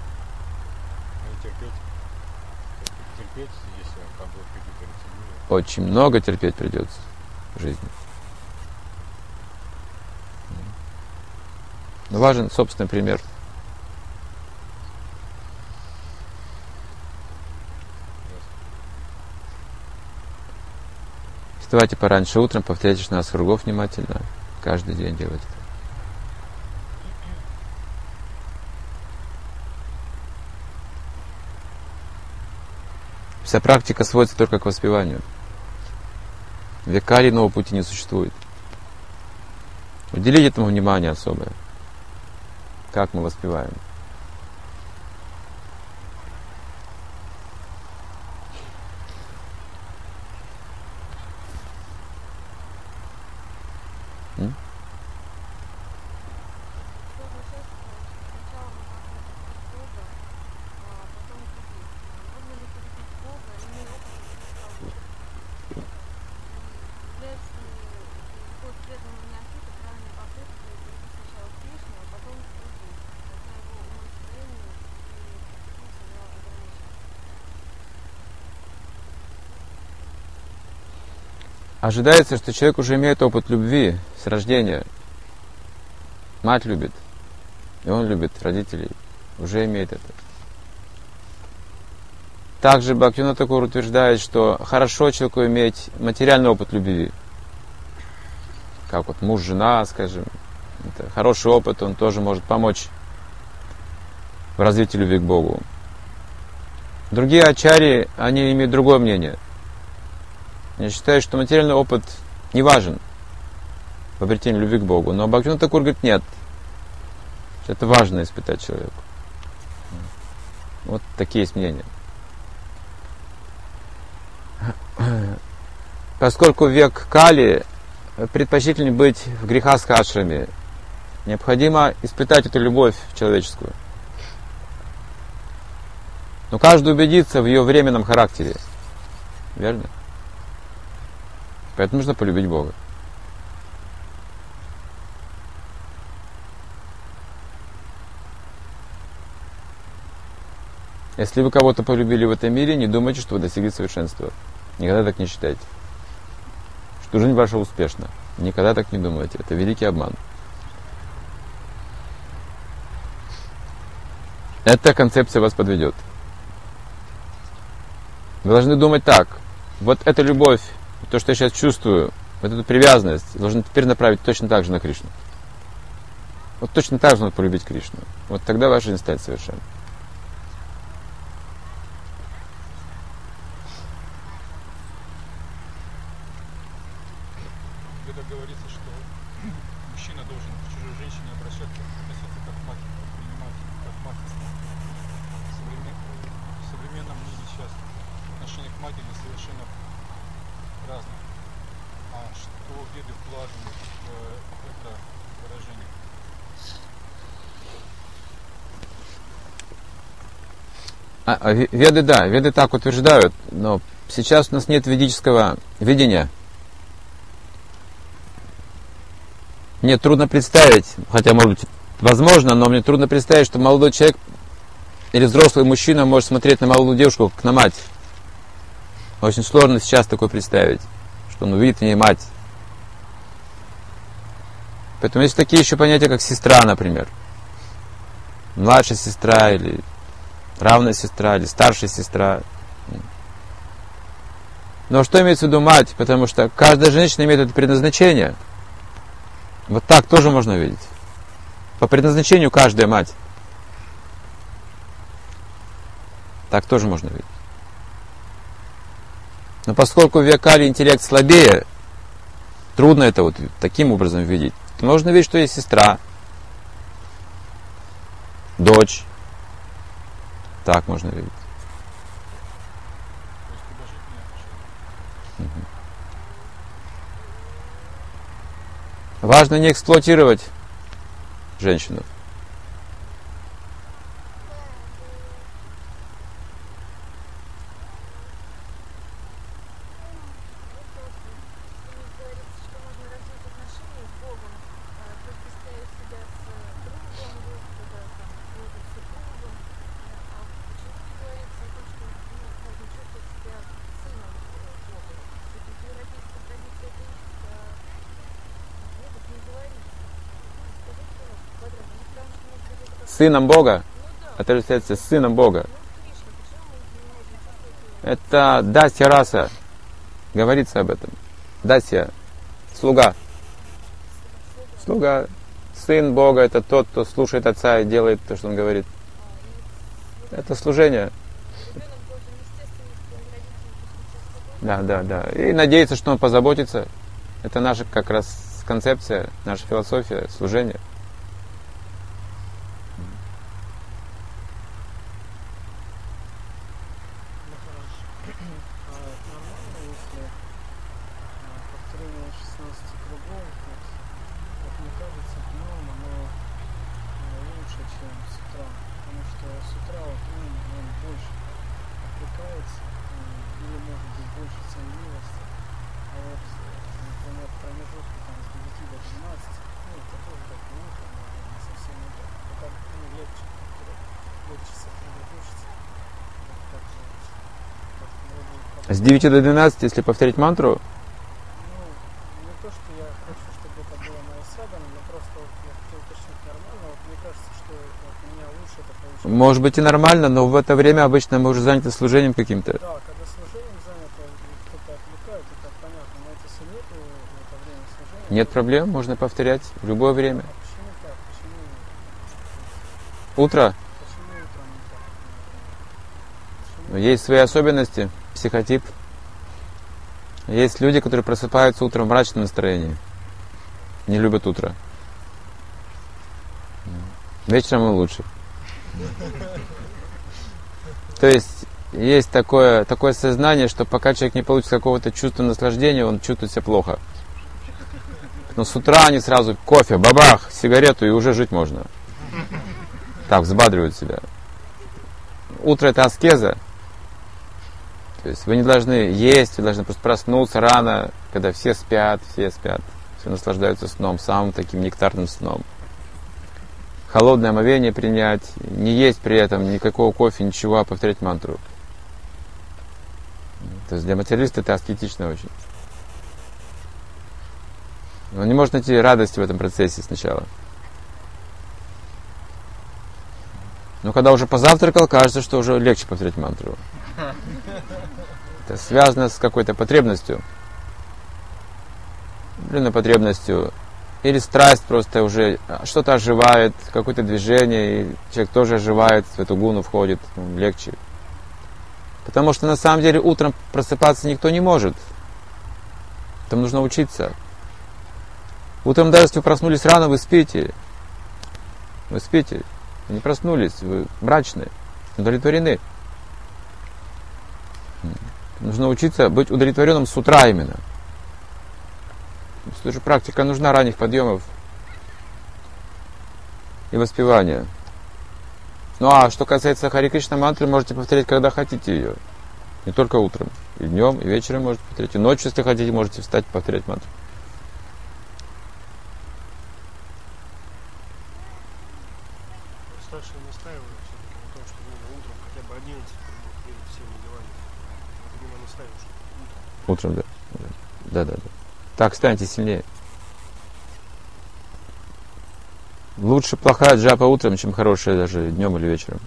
Speaker 1: Очень много терпеть придется в жизни. Но важен собственный пример. Вставайте пораньше утром, повторяйте шестнадцать кругов внимательно. Каждый день делайте это. Вся практика сводится только к воспеванию. Века иного пути не существует. Уделите этому внимание особое. Как мы воспеваем. М? Ожидается, что человек уже имеет опыт любви с рождения. Мать любит, и он любит родителей. Уже имеет это. Также Бхактивинода Тхакур утверждает, что хорошо человеку иметь материальный опыт любви. Как вот муж, жена, скажем. Это хороший опыт, он тоже может помочь в развитии любви к Богу. Другие ачарьи, они имеют другое мнение. Я считаю, что материальный опыт не важен в обретении любви к Богу. Но Бхактивинода Тхакур говорит, нет. Это важно испытать человеку. Вот такие есть мнения. Поскольку век Кали, предпочтительнее быть в грехастхе ашраме, необходимо испытать эту любовь человеческую. Но каждый убедится в ее временном характере. Верно? Поэтому нужно полюбить Бога. Если вы кого-то полюбили в этом мире, не думайте, что вы достигли совершенства. Никогда так не считайте. Что жизнь ваша успешна. Никогда так не думайте. Это великий обман. Эта концепция вас подведет. Вы должны думать так. Вот эта любовь, то, что я сейчас чувствую, вот эту привязанность, должен теперь направить точно так же на Кришну. Вот точно так же надо полюбить Кришну. Вот тогда ваша жизнь станет совершенной.
Speaker 7: Когда говорится, что мужчина должен к чужой женщине обращаться, относиться как мать, принимать как мать. В современ- в современном мире сейчас отношение к матери совершенно разное. А что веды вкладывают в это выражение?
Speaker 1: А, а веды, да, веды так утверждают, но сейчас у нас нет ведического видения. Мне трудно представить, хотя, может быть, возможно, но мне трудно представить, что молодой человек или взрослый мужчина может смотреть на молодую девушку, как на мать. Очень сложно сейчас такое представить, что он увидит в ней мать. Поэтому есть такие еще понятия, как сестра, например. Младшая сестра, или равная сестра, или старшая сестра. Но что имеется в виду мать? Потому что каждая женщина имеет это предназначение. Вот так тоже можно видеть. По предназначению каждая мать. Так тоже можно видеть. Но поскольку в век Кали интеллект слабее, трудно это вот таким образом видеть. То можно видеть, что есть сестра, дочь. Так можно видеть.
Speaker 7: То есть уважительное отношение.
Speaker 1: Важно не эксплуатировать женщину. Сыном Бога. Это является сыном Бога. Это дасья раса. Говорится об этом. Дасья. Слуга. Слуга. Сын Бога — это тот, кто слушает Отца и делает то, что Он говорит. Это служение. Да, да, да. И надеяться, что он позаботится. Это наша как раз концепция, наша философия служения.
Speaker 4: А нормально, если а, повторение шестнадцати кругов, вот, как мне кажется, днем оно а, лучше, чем с утра. Потому что с утра вот ум, он больше отвлекается, и- или может быть больше сонливости. А вот, э, например, промежутки там с девяти до двенадцати, ну это тоже как бы утро, но это не совсем утро. Но как ну, легче, как-то легче сосредоточиться. Вот как же, как вроде как
Speaker 1: С девяти до двенадцати, если повторить мантру,
Speaker 4: ну, не то, что я хочу, чтобы это было моей саданой, но просто вот я хотел уточнить нормально. Вот мне кажется, что вот у меня лучше это получается.
Speaker 1: может быть и нормально, но в это время обычно мы уже заняты служением каким-то.
Speaker 4: Да, когда служением занято, и кто-то отвлекает, это понятно. Но вот если нету в это время служения,
Speaker 1: Нет
Speaker 4: то-
Speaker 1: проблем, можно повторять в любое время.
Speaker 4: А почему так? Почему,
Speaker 1: Утро,
Speaker 4: почему утром не так? Почему?
Speaker 1: но есть свои особенности, психотип. Есть люди, которые просыпаются утром в мрачном настроении, не любят утро. Вечером им лучше. То есть есть такое, такое сознание, что пока человек не получит какого-то чувства наслаждения, он чувствует себя плохо. Но с утра они сразу кофе, бабах, сигарету, и уже жить можно. Так, взбадривают себя. Утро это аскеза. То есть вы не должны есть, вы должны просто проснуться рано, когда все спят, все спят, все наслаждаются сном, самым таким нектарным сном. Холодное омовение принять, не есть при этом никакого кофе, ничего, а повторять мантру. То есть для материалиста это аскетично очень. Он не может найти радости в этом процессе сначала. Но когда уже позавтракал, кажется, что уже легче повторять мантру. Это связано с какой-то потребностью. Или потребностью. Или страсть просто уже что-то оживает, какое-то движение, и человек тоже оживает, в эту гуну входит, ну, легче. Потому что на самом деле утром просыпаться никто не может. Там нужно учиться. Утром даже если вы проснулись рано, вы спите. Вы спите. Вы не проснулись, вы мрачны, удовлетворены. Нужно учиться быть удовлетворенным с утра именно. Это же практика нужна ранних подъемов и воспевания. Ну а что касается Хари Кришна мантры, можете повторять, когда хотите ее. Не только утром. И днем, и вечером можете повторять. И ночью, если хотите, можете встать и повторять мантру.
Speaker 4: Старшие настаивают все-таки на том, что нужно утром хотя бы одиннадцать кругов перед всеми делами. Вот именно настаивают, что утром.
Speaker 1: Утром, да. Да, да, да. Так станьте сильнее. Лучше плохая джапа утром, чем хорошая даже днем или вечером.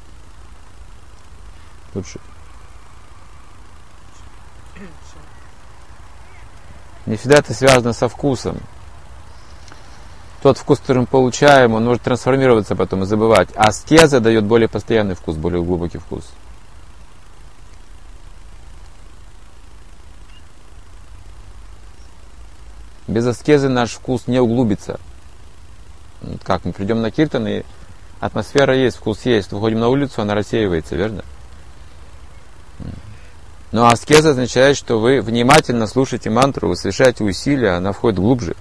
Speaker 1: Лучше. Не всегда это связано со вкусом. Тот вкус, который мы получаем, он может трансформироваться потом и забывать. А аскеза дает более постоянный вкус, более глубокий вкус. Без аскезы наш вкус не углубится. Вот как мы придем на киртан, и атмосфера есть, вкус есть. Выходим на улицу, она рассеивается, верно? Но аскеза означает, что вы внимательно слушаете мантру, вы совершаете усилия, она входит глубже.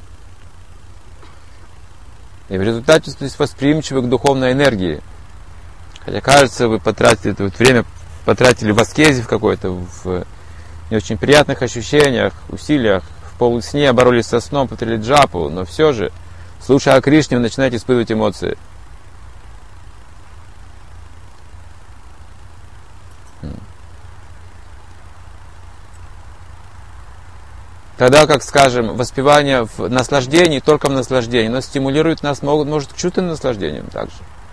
Speaker 1: И в результате становитесь восприимчивы к духовной энергии. Хотя кажется, вы потратили это вот время, потратили в аскезе в какой-то, в не очень приятных ощущениях, усилиях, в полусне боролись со сном, повторили джапу, но все же, слушая о Кришне, вы начинаете испытывать эмоции. Тогда, как скажем, воспевание в наслаждении, только в наслаждении, но стимулирует нас, могут, может, к чувственным наслаждениям также.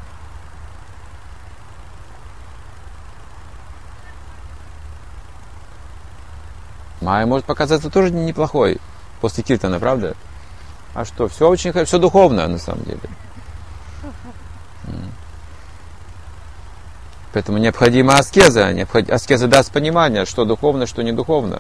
Speaker 1: Майя может показаться тоже неплохой после киртана, правда? А что, все очень все духовно на самом деле. Поэтому необходима аскеза. Необход... Аскеза даст понимание, что духовно, что не духовно.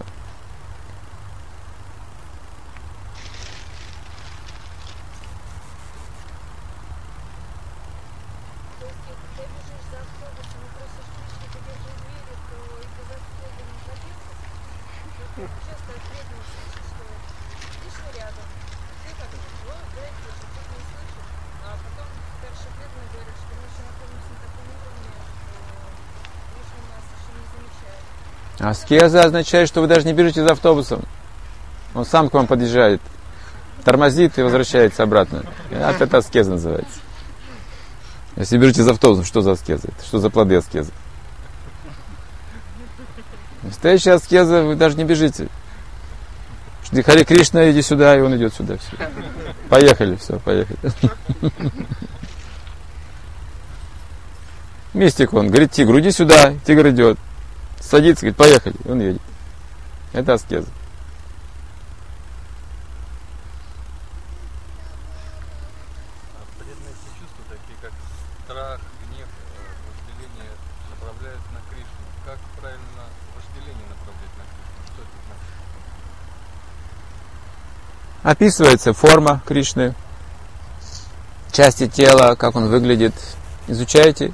Speaker 3: То есть, если ты бежишь за автобусом и просишь Кришну, подержи двери, то из-за застоя не пробился. Вот ты часто от преданных слышишь, что Кришна рядом. Ты как бы, ну, дай Кришна, тут не слышишь. А потом старшие преданные говорят, что мы еще находимся на таком уровне, что Кришна нас еще не замечает.
Speaker 1: Аскеза означает, что вы даже не бежите за автобусом. Он сам к вам подъезжает, тормозит и возвращается обратно. А это аскеза называется. Если бежите за автобусом, что за аскеза? Это что за плоды аскезы? Настоящая аскеза, вы даже не бежите. Харе Кришна, иди сюда, и он идет сюда. Все. Поехали, все, поехали. Мистик он, говорит тигру, иди сюда, тигр идет. Садится, говорит, поехали, и он едет. Это аскеза.
Speaker 7: А преданные все чувства, такие как страх, гнев, э, вожделение, направляют на Кришну. Как правильно вожделение направлять на Кришну? Что это значит?
Speaker 1: Описывается форма Кришны, части тела, как он выглядит. Изучайте.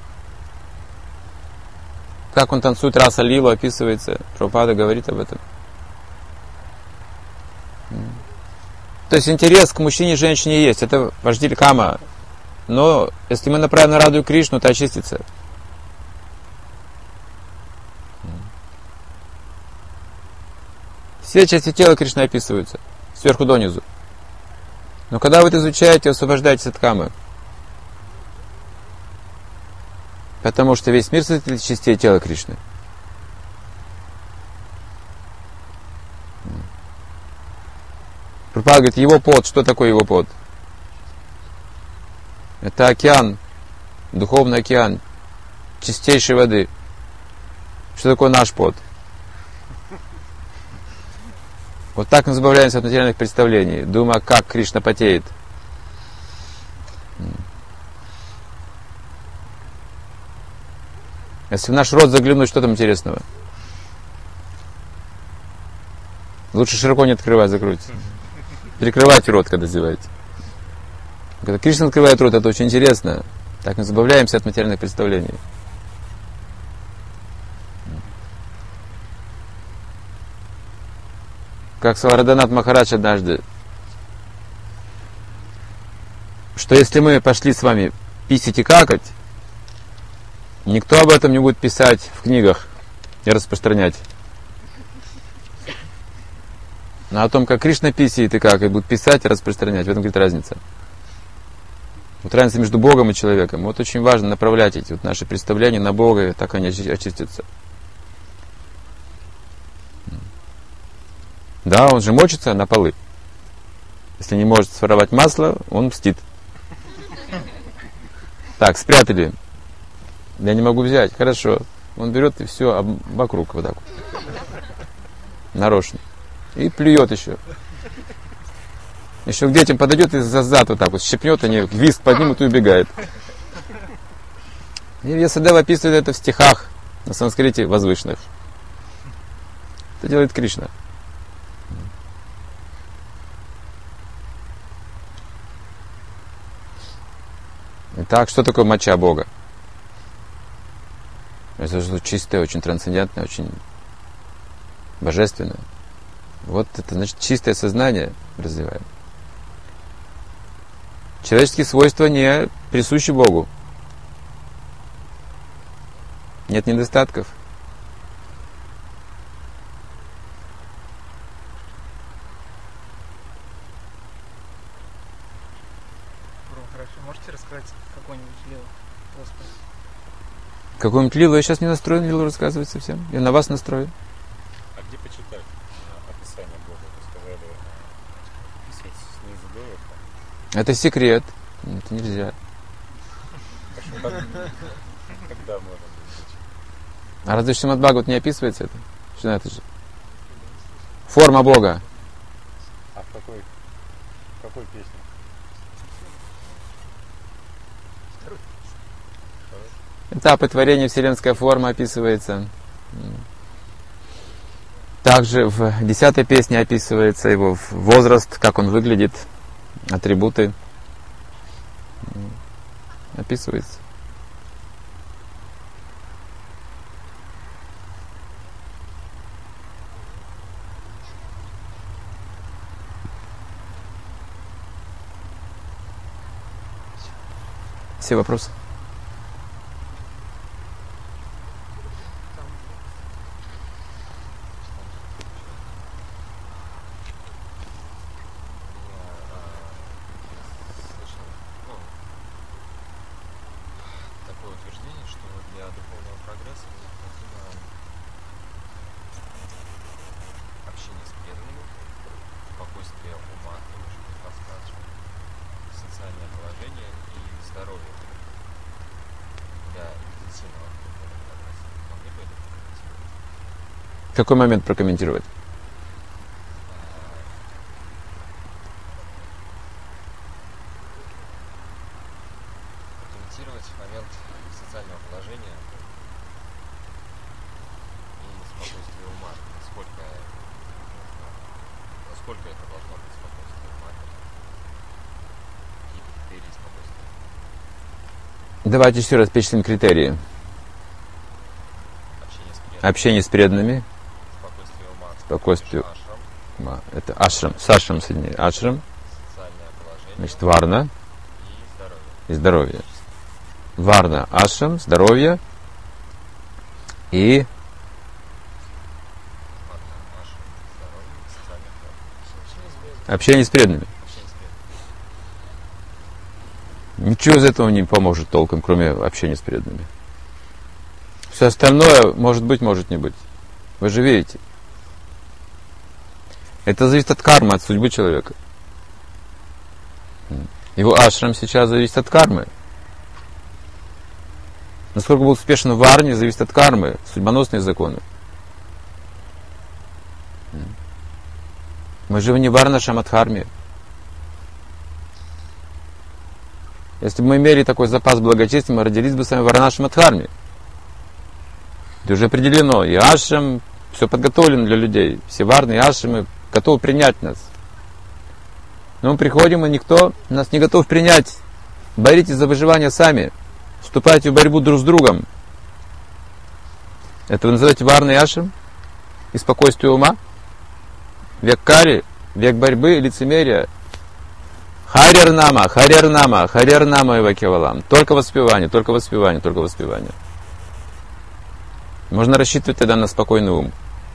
Speaker 1: Как он танцует раса лилу, описывается. Прабхупада говорит об этом. То есть интерес к мужчине и женщине есть. Это вожделение кама. Но если мы направим на Раду и Кришну, то очистится. Все части тела Кришны описываются. Сверху донизу. Но когда вы это изучаете, освобождаетесь от камы. Потому что весь мир состоит из частей тела Кришны. Прабхупада говорит, его пот, что такое его пот? Это океан, духовный океан, чистейшей воды. Что такое наш пот? Вот так мы избавляемся от материальных представлений, думая, как Кришна потеет. Если в наш рот заглянуть, что там интересного? Лучше широко не открывать, закройте. Перекрывайте рот, когда зеваете. Когда Кришна открывает рот, это очень интересно. Так мы избавляемся от материальных представлений. Как сказал Радханат Махарадж однажды, что если мы пошли с вами писать и какать, никто об этом не будет писать в книгах и распространять. Но о том, как Кришна писает и какает, будут писать и распространять, в этом, говорит, разница. Вот разница между Богом и человеком. Вот очень важно направлять эти вот наши представления на Бога, и так они очистятся. Да, он же мочится на полы. Если не может своровать масло, он мстит. Так, спрятали. Я не могу взять. Хорошо. Он берет и все вокруг вот так вот. Нарочно. И плюет еще. Еще к детям подойдет и за зад вот так вот щепнет, они виск поднимут и убегает. И Вьясадева описывает это в стихах на санскрите возвышенных. Это делает Кришна. Итак, что такое моча Бога? Это что чистое, очень трансцендентное, очень божественное. Вот это значит чистое сознание развиваем. Человеческие свойства не присущи Богу. Нет недостатков.
Speaker 8: Хорошо, можете рассказать какой-нибудь лилу? Господи.
Speaker 1: Какую-нибудь лилу? Я сейчас не настроен лилу рассказывать совсем. Я на вас настрою.
Speaker 5: А где почитать а, описание Бога? Вы сказали, а, писать снизу доверху.
Speaker 1: Это секрет. Это нельзя.
Speaker 5: Хорошо, как- когда можно будет?
Speaker 1: А разве Шримад Бхагават не описывается это? Что это же? Форма Бога.
Speaker 5: А в какой, в какой песне? Второй.
Speaker 1: Этапы творения, вселенская форма описывается. Также в десятой песне описывается его возраст, как он выглядит, атрибуты. Описывается. Все вопросы?
Speaker 6: Такое утверждение, что для духовного прогресса необходимо общение с преданными, спокойствие ума, то, что ты подсказывал, социальное положение и здоровье для интенсивного духовного прогресса. Могли бы это прокомментировать?
Speaker 1: Какой момент прокомментировать?
Speaker 6: Прокомментировать момент социального положения и спокойствия ума. Насколько, насколько это должно быть спокойствие ума? Какие критерии спокойствия?
Speaker 1: Давайте еще раз перечислим критерии.
Speaker 6: Общение с преданными,
Speaker 1: Общение с преданными,
Speaker 6: спокойствие ума,
Speaker 1: спокойствие
Speaker 6: ашрам,
Speaker 1: ума. Это ашрам. С ашрам соединение. Ашрам,
Speaker 6: социальное положение
Speaker 1: значит, варна
Speaker 6: и здоровье.
Speaker 1: и здоровье. Варна, ашрам, здоровье и
Speaker 6: Варна, ашрам, здоровье, социальное положение.
Speaker 1: общение с преданными.
Speaker 6: Общение с преданными.
Speaker 1: Ничего из этого не поможет толком, кроме общения с преданными. Все остальное может быть, может не быть. Вы же видите. Это зависит от кармы, от судьбы человека. Его ашрам сейчас зависит от кармы. Насколько был успешен в варне, зависит от кармы, судьбоносные законы. Мы живем не в варна шамадхарме. Если бы мы имели такой запас благочестия, мы родились бы с вами в варнашамадхарме. Это уже определено. И ашрам, все подготовлено для людей. Все варны и ашрамы готовы принять нас. Но мы приходим, и никто нас не готов принять. Боритесь за выживание сами. Вступайте в борьбу друг с другом. Это вы называете варный ашрам и спокойствие ума? Век кари, век борьбы, лицемерия. Харьяр-нама, харьяр-нама, харьяр-нама ива кевалам. Только воспевание, только воспевание, только воспевание. Можно рассчитывать тогда на спокойный ум.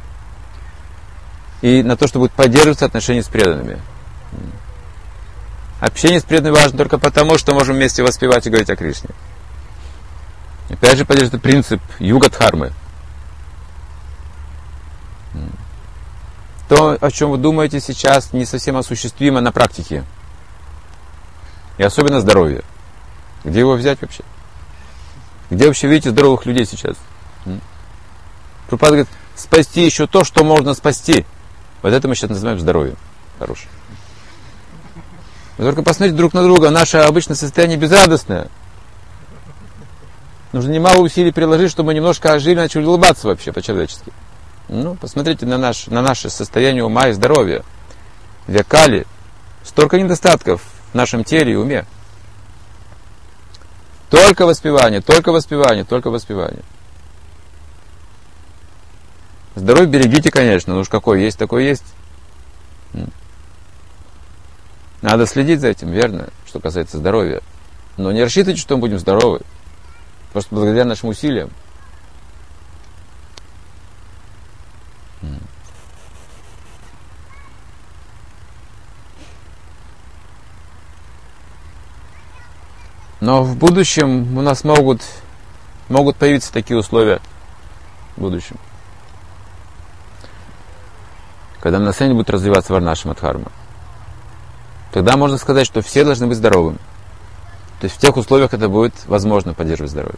Speaker 1: И на то, что будет поддерживаться отношения с преданными. Общение с преданными важно только потому, что можем вместе воспевать и говорить о Кришне. Опять же, поддерживает принцип юга-дхармы. То, о чем вы думаете сейчас, не совсем осуществимо на практике. И особенно здоровье. Где его взять вообще? Где вообще видите здоровых людей сейчас? Прабхупада говорит, спасти еще то, что можно спасти. Вот это мы сейчас называем здоровьем. Хорошее. Вы только посмотрите друг на друга. Наше обычное состояние безрадостное. Нужно немало усилий приложить, чтобы мы немножко ожили, начали улыбаться вообще по-человечески. Ну, посмотрите на, наш, на наше состояние ума и здоровья. Векали. Столько недостатков в нашем теле и уме. Только воспевание, только воспевание, только воспевание. Здоровье берегите, конечно, ну уж какое есть, такое есть. Надо следить за этим, верно, что касается здоровья. Но не рассчитывайте, что мы будем здоровы. Просто благодаря нашим усилиям. Но в будущем у нас могут, могут появиться такие условия в будущем. Когда на сцене будет развиваться варнашамадхарма. Тогда можно сказать, что все должны быть здоровыми. То есть в тех условиях это будет возможно поддерживать здоровье.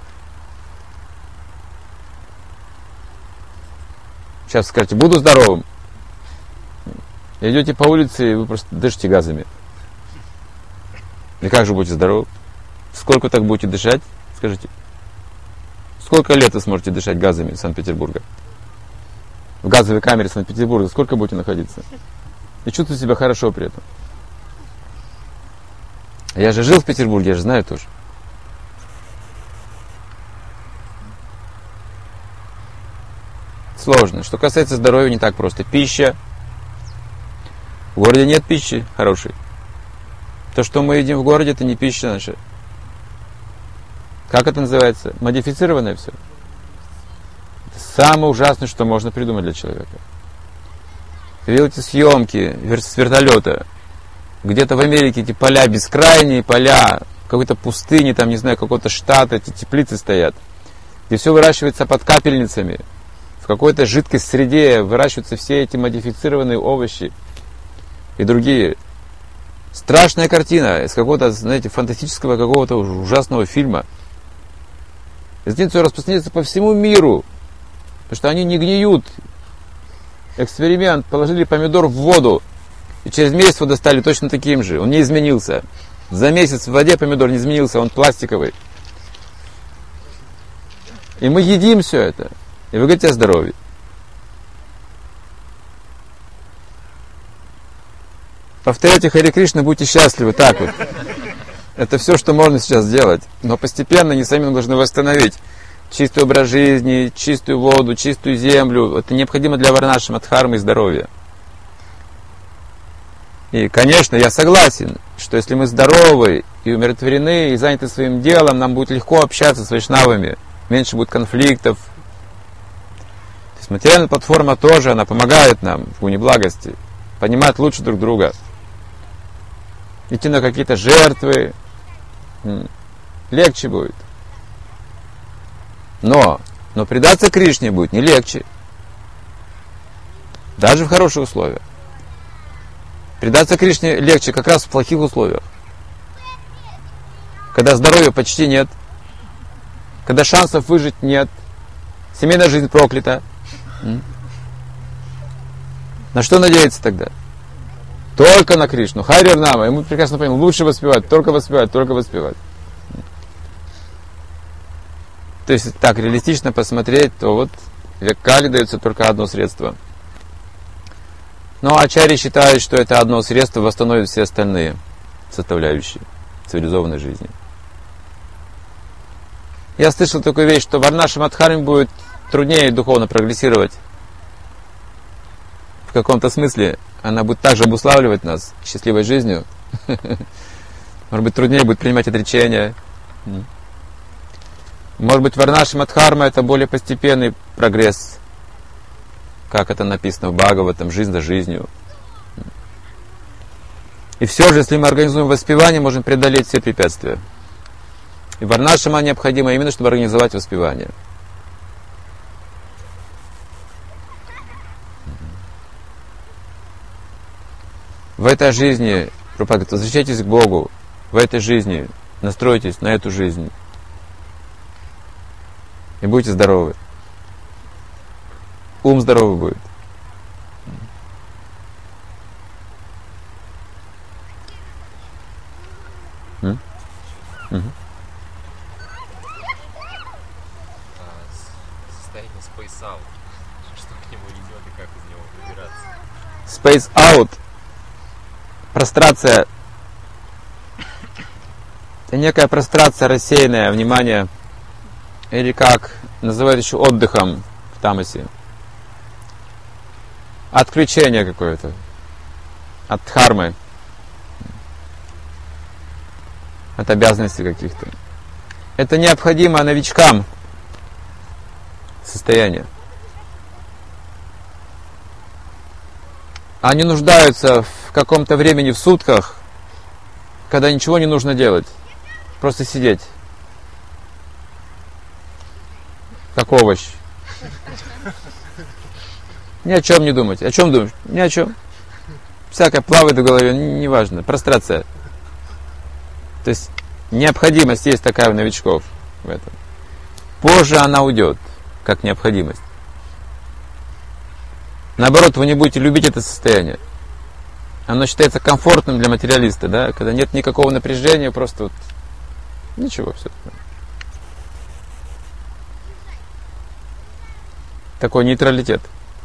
Speaker 1: Сейчас скажете, буду здоровым. Идете по улице, и вы просто дышите газами. И как же будете здоровы? Сколько так будете дышать? Скажите. сколько лет вы сможете дышать газами Санкт-Петербурга? В газовой камере Санкт-Петербурга сколько будете находиться? И чувствуете себя хорошо при этом. Я же жил в Петербурге, я же знаю тоже. Сложно. Что касается здоровья, не так просто. Пища. В городе нет пищи хорошей. То, что мы едим в городе, это не пища наша. Как это называется? Модифицированное все. Это самое ужасное, что можно придумать для человека. Вы видите съемки с вертолета. Где-то в Америке эти поля бескрайние, поля какой-то пустыни, там, не знаю, какого-то штата, эти теплицы стоят. Где все выращивается под капельницами. В какой-то жидкой среде выращиваются все эти модифицированные овощи и другие. Страшная картина из какого-то, знаете, фантастического какого-то ужасного фильма. Это все распространяется по всему миру, потому что они не гниют. Эксперимент, положили помидор в воду, и через месяц его достали точно таким же. Он не изменился. За месяц в воде помидор не изменился, он пластиковый. И мы едим все это. И вы говорите о здоровье. Повторяйте Харе Кришна, будьте счастливы. Так вот. Это все, что можно сейчас сделать. Но постепенно они сами должны восстановить чистый образ жизни, чистую воду, чистую землю. Это необходимо для варнашрама дхармы и здоровья. И, конечно, я согласен, что если мы здоровы и умиротворены, и заняты своим делом, нам будет легко общаться с вайшнавами, меньше будет конфликтов. То есть материальная платформа тоже, она помогает нам в гуне благости, понимать лучше друг друга, идти на какие-то жертвы, легче будет. Но, но предаться Кришне будет не легче, даже в хороших условиях. Предаться Кришне легче как раз в плохих условиях. Когда здоровья почти нет, когда шансов выжить нет, семейная жизнь проклята. На что надеяться тогда? Только на Кришну. Хари Нама. И мы прекрасно понимаем, лучше воспевать, только воспевать, только воспевать. То есть, так реалистично посмотреть, то вот в век Кали дается только одно средство. Но ачарьи считают, что это одно средство восстановит все остальные составляющие цивилизованной жизни. Я слышал такую вещь, что варнашрама дхарме будет труднее духовно прогрессировать. В каком-то смысле она будет также обуславливать нас счастливой жизнью. Может быть, труднее будет принимать отречения. Может быть, варнашрама дхарма это более постепенный прогресс, как это написано в Бхагаватам, жизнь за жизнью. И все же, если мы организуем воспевание, можем преодолеть все препятствия. И варнашрама необходимо именно, чтобы организовать воспевание. В этой жизни, Прабхупада говорит, возвращайтесь к Богу. В этой жизни настройтесь на эту жизнь. И будьте здоровы. Ум здоровый будет. М? Угу.
Speaker 6: Состояние Space Out. Что к нему идет и как из него выбираться?
Speaker 1: Space Out. Прострация. Это некая прострация, рассеянное внимание. Или как называют еще отдыхом в тамасе. Отключение какое-то. От дхармы. От обязанностей каких-то. Это необходимо новичкам состояние. Они нуждаются в каком-то времени в сутках, когда ничего не нужно делать. Просто сидеть. Как овощ. Ни о чем не думать. О чем думаешь? Ни о чем. Всякое плавает в голове, неважно. Прострация. То есть необходимость есть такая у новичков в этом. Позже она уйдет, как необходимость. Наоборот, вы не будете любить это состояние. Оно считается комфортным для материалиста, да, когда нет никакого напряжения, просто вот ничего, все. Такой нейтралитет.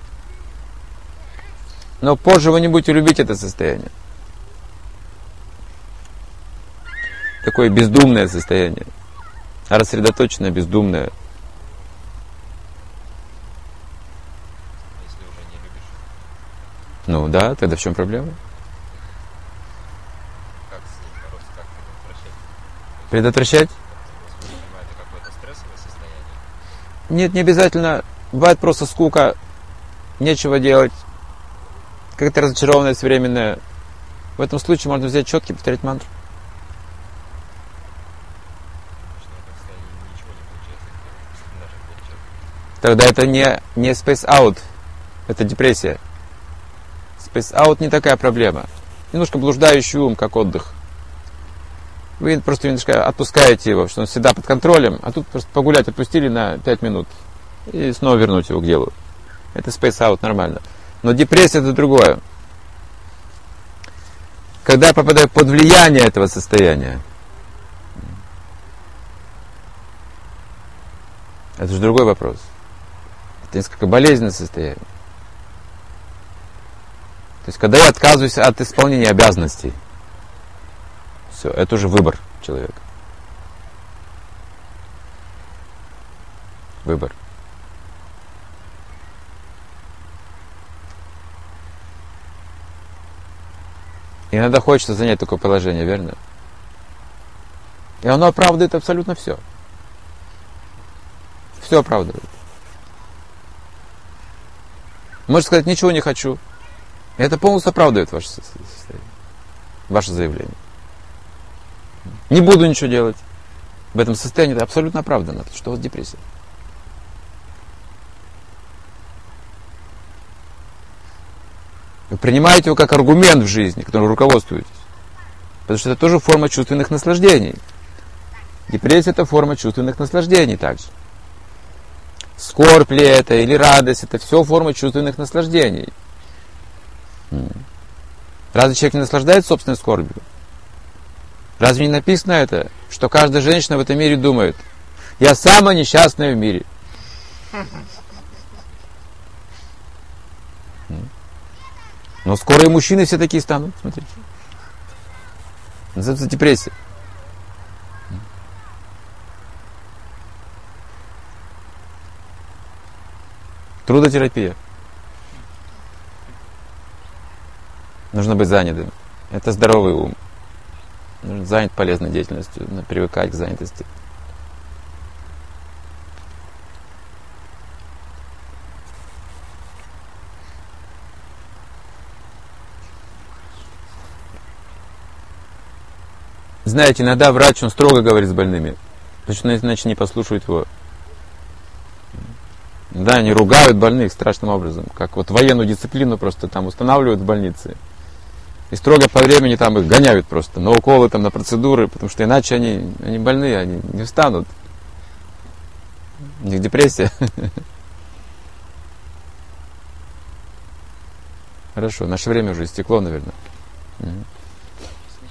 Speaker 1: Но позже вы не будете любить это состояние. Такое бездумное состояние. Рассредоточенное, бездумное.
Speaker 9: Если уже не любишь,
Speaker 1: Ну да, тогда в чем проблема?
Speaker 9: как с ним бороться, как предотвращать?
Speaker 1: Предотвращать?
Speaker 9: Насколько я понимаю, это какое-то стрессовое состояние.
Speaker 1: Нет, не обязательно. Бывает просто скука, нечего делать, какая-то разочарованность временная. В этом случае можно взять четки и повторять мантру.
Speaker 9: Что в этом состоянии ничего не получается сделать, даже для человека.
Speaker 1: Тогда это не, не space out, это депрессия. Space out не такая проблема. Немножко блуждающий ум, как отдых. Вы просто немножко отпускаете его, что он всегда под контролем, а тут просто погулять отпустили на пять минут и снова вернуть его к делу. Это space out нормально. Но депрессия это другое. Когда я попадаю под влияние этого состояния, это же другой вопрос. Это несколько болезненное состояние. То есть, когда я отказываюсь от исполнения обязанностей, все, это уже выбор человека. Выбор. Иногда хочется занять такое положение, верно? И оно оправдывает абсолютно все. Все оправдывает. Можете сказать, ничего не хочу. И это полностью оправдывает ваше состояние, ваше заявление. Не буду ничего делать. В этом состоянии это абсолютно оправдано, что у вас депрессия. Вы принимаете его как аргумент в жизни, которым руководствуетесь. Потому что это тоже форма чувственных наслаждений. Депрессия – это форма чувственных наслаждений также. Скорбь ли это или радость – это все форма чувственных наслаждений. Разве человек не наслаждается собственной скорбью? Разве не написано это, что каждая женщина в этом мире думает: я самая несчастная в мире? Но скоро и мужчины все такие станут, смотрите. Называется депрессия. Трудотерапия. Нужно быть занятым. Это здоровый ум. Нужно быть занят полезной деятельностью, нужно привыкать к занятости. Знаете, иногда врач, он строго говорит с больными, потому что иначе не послушают его. Да, они ругают больных страшным образом, как вот военную дисциплину просто там устанавливают в больнице. И строго по времени там их гоняют просто на уколы, там, на процедуры, потому что иначе они, они больные, они не встанут. У них депрессия. Хорошо, наше время уже истекло, наверное.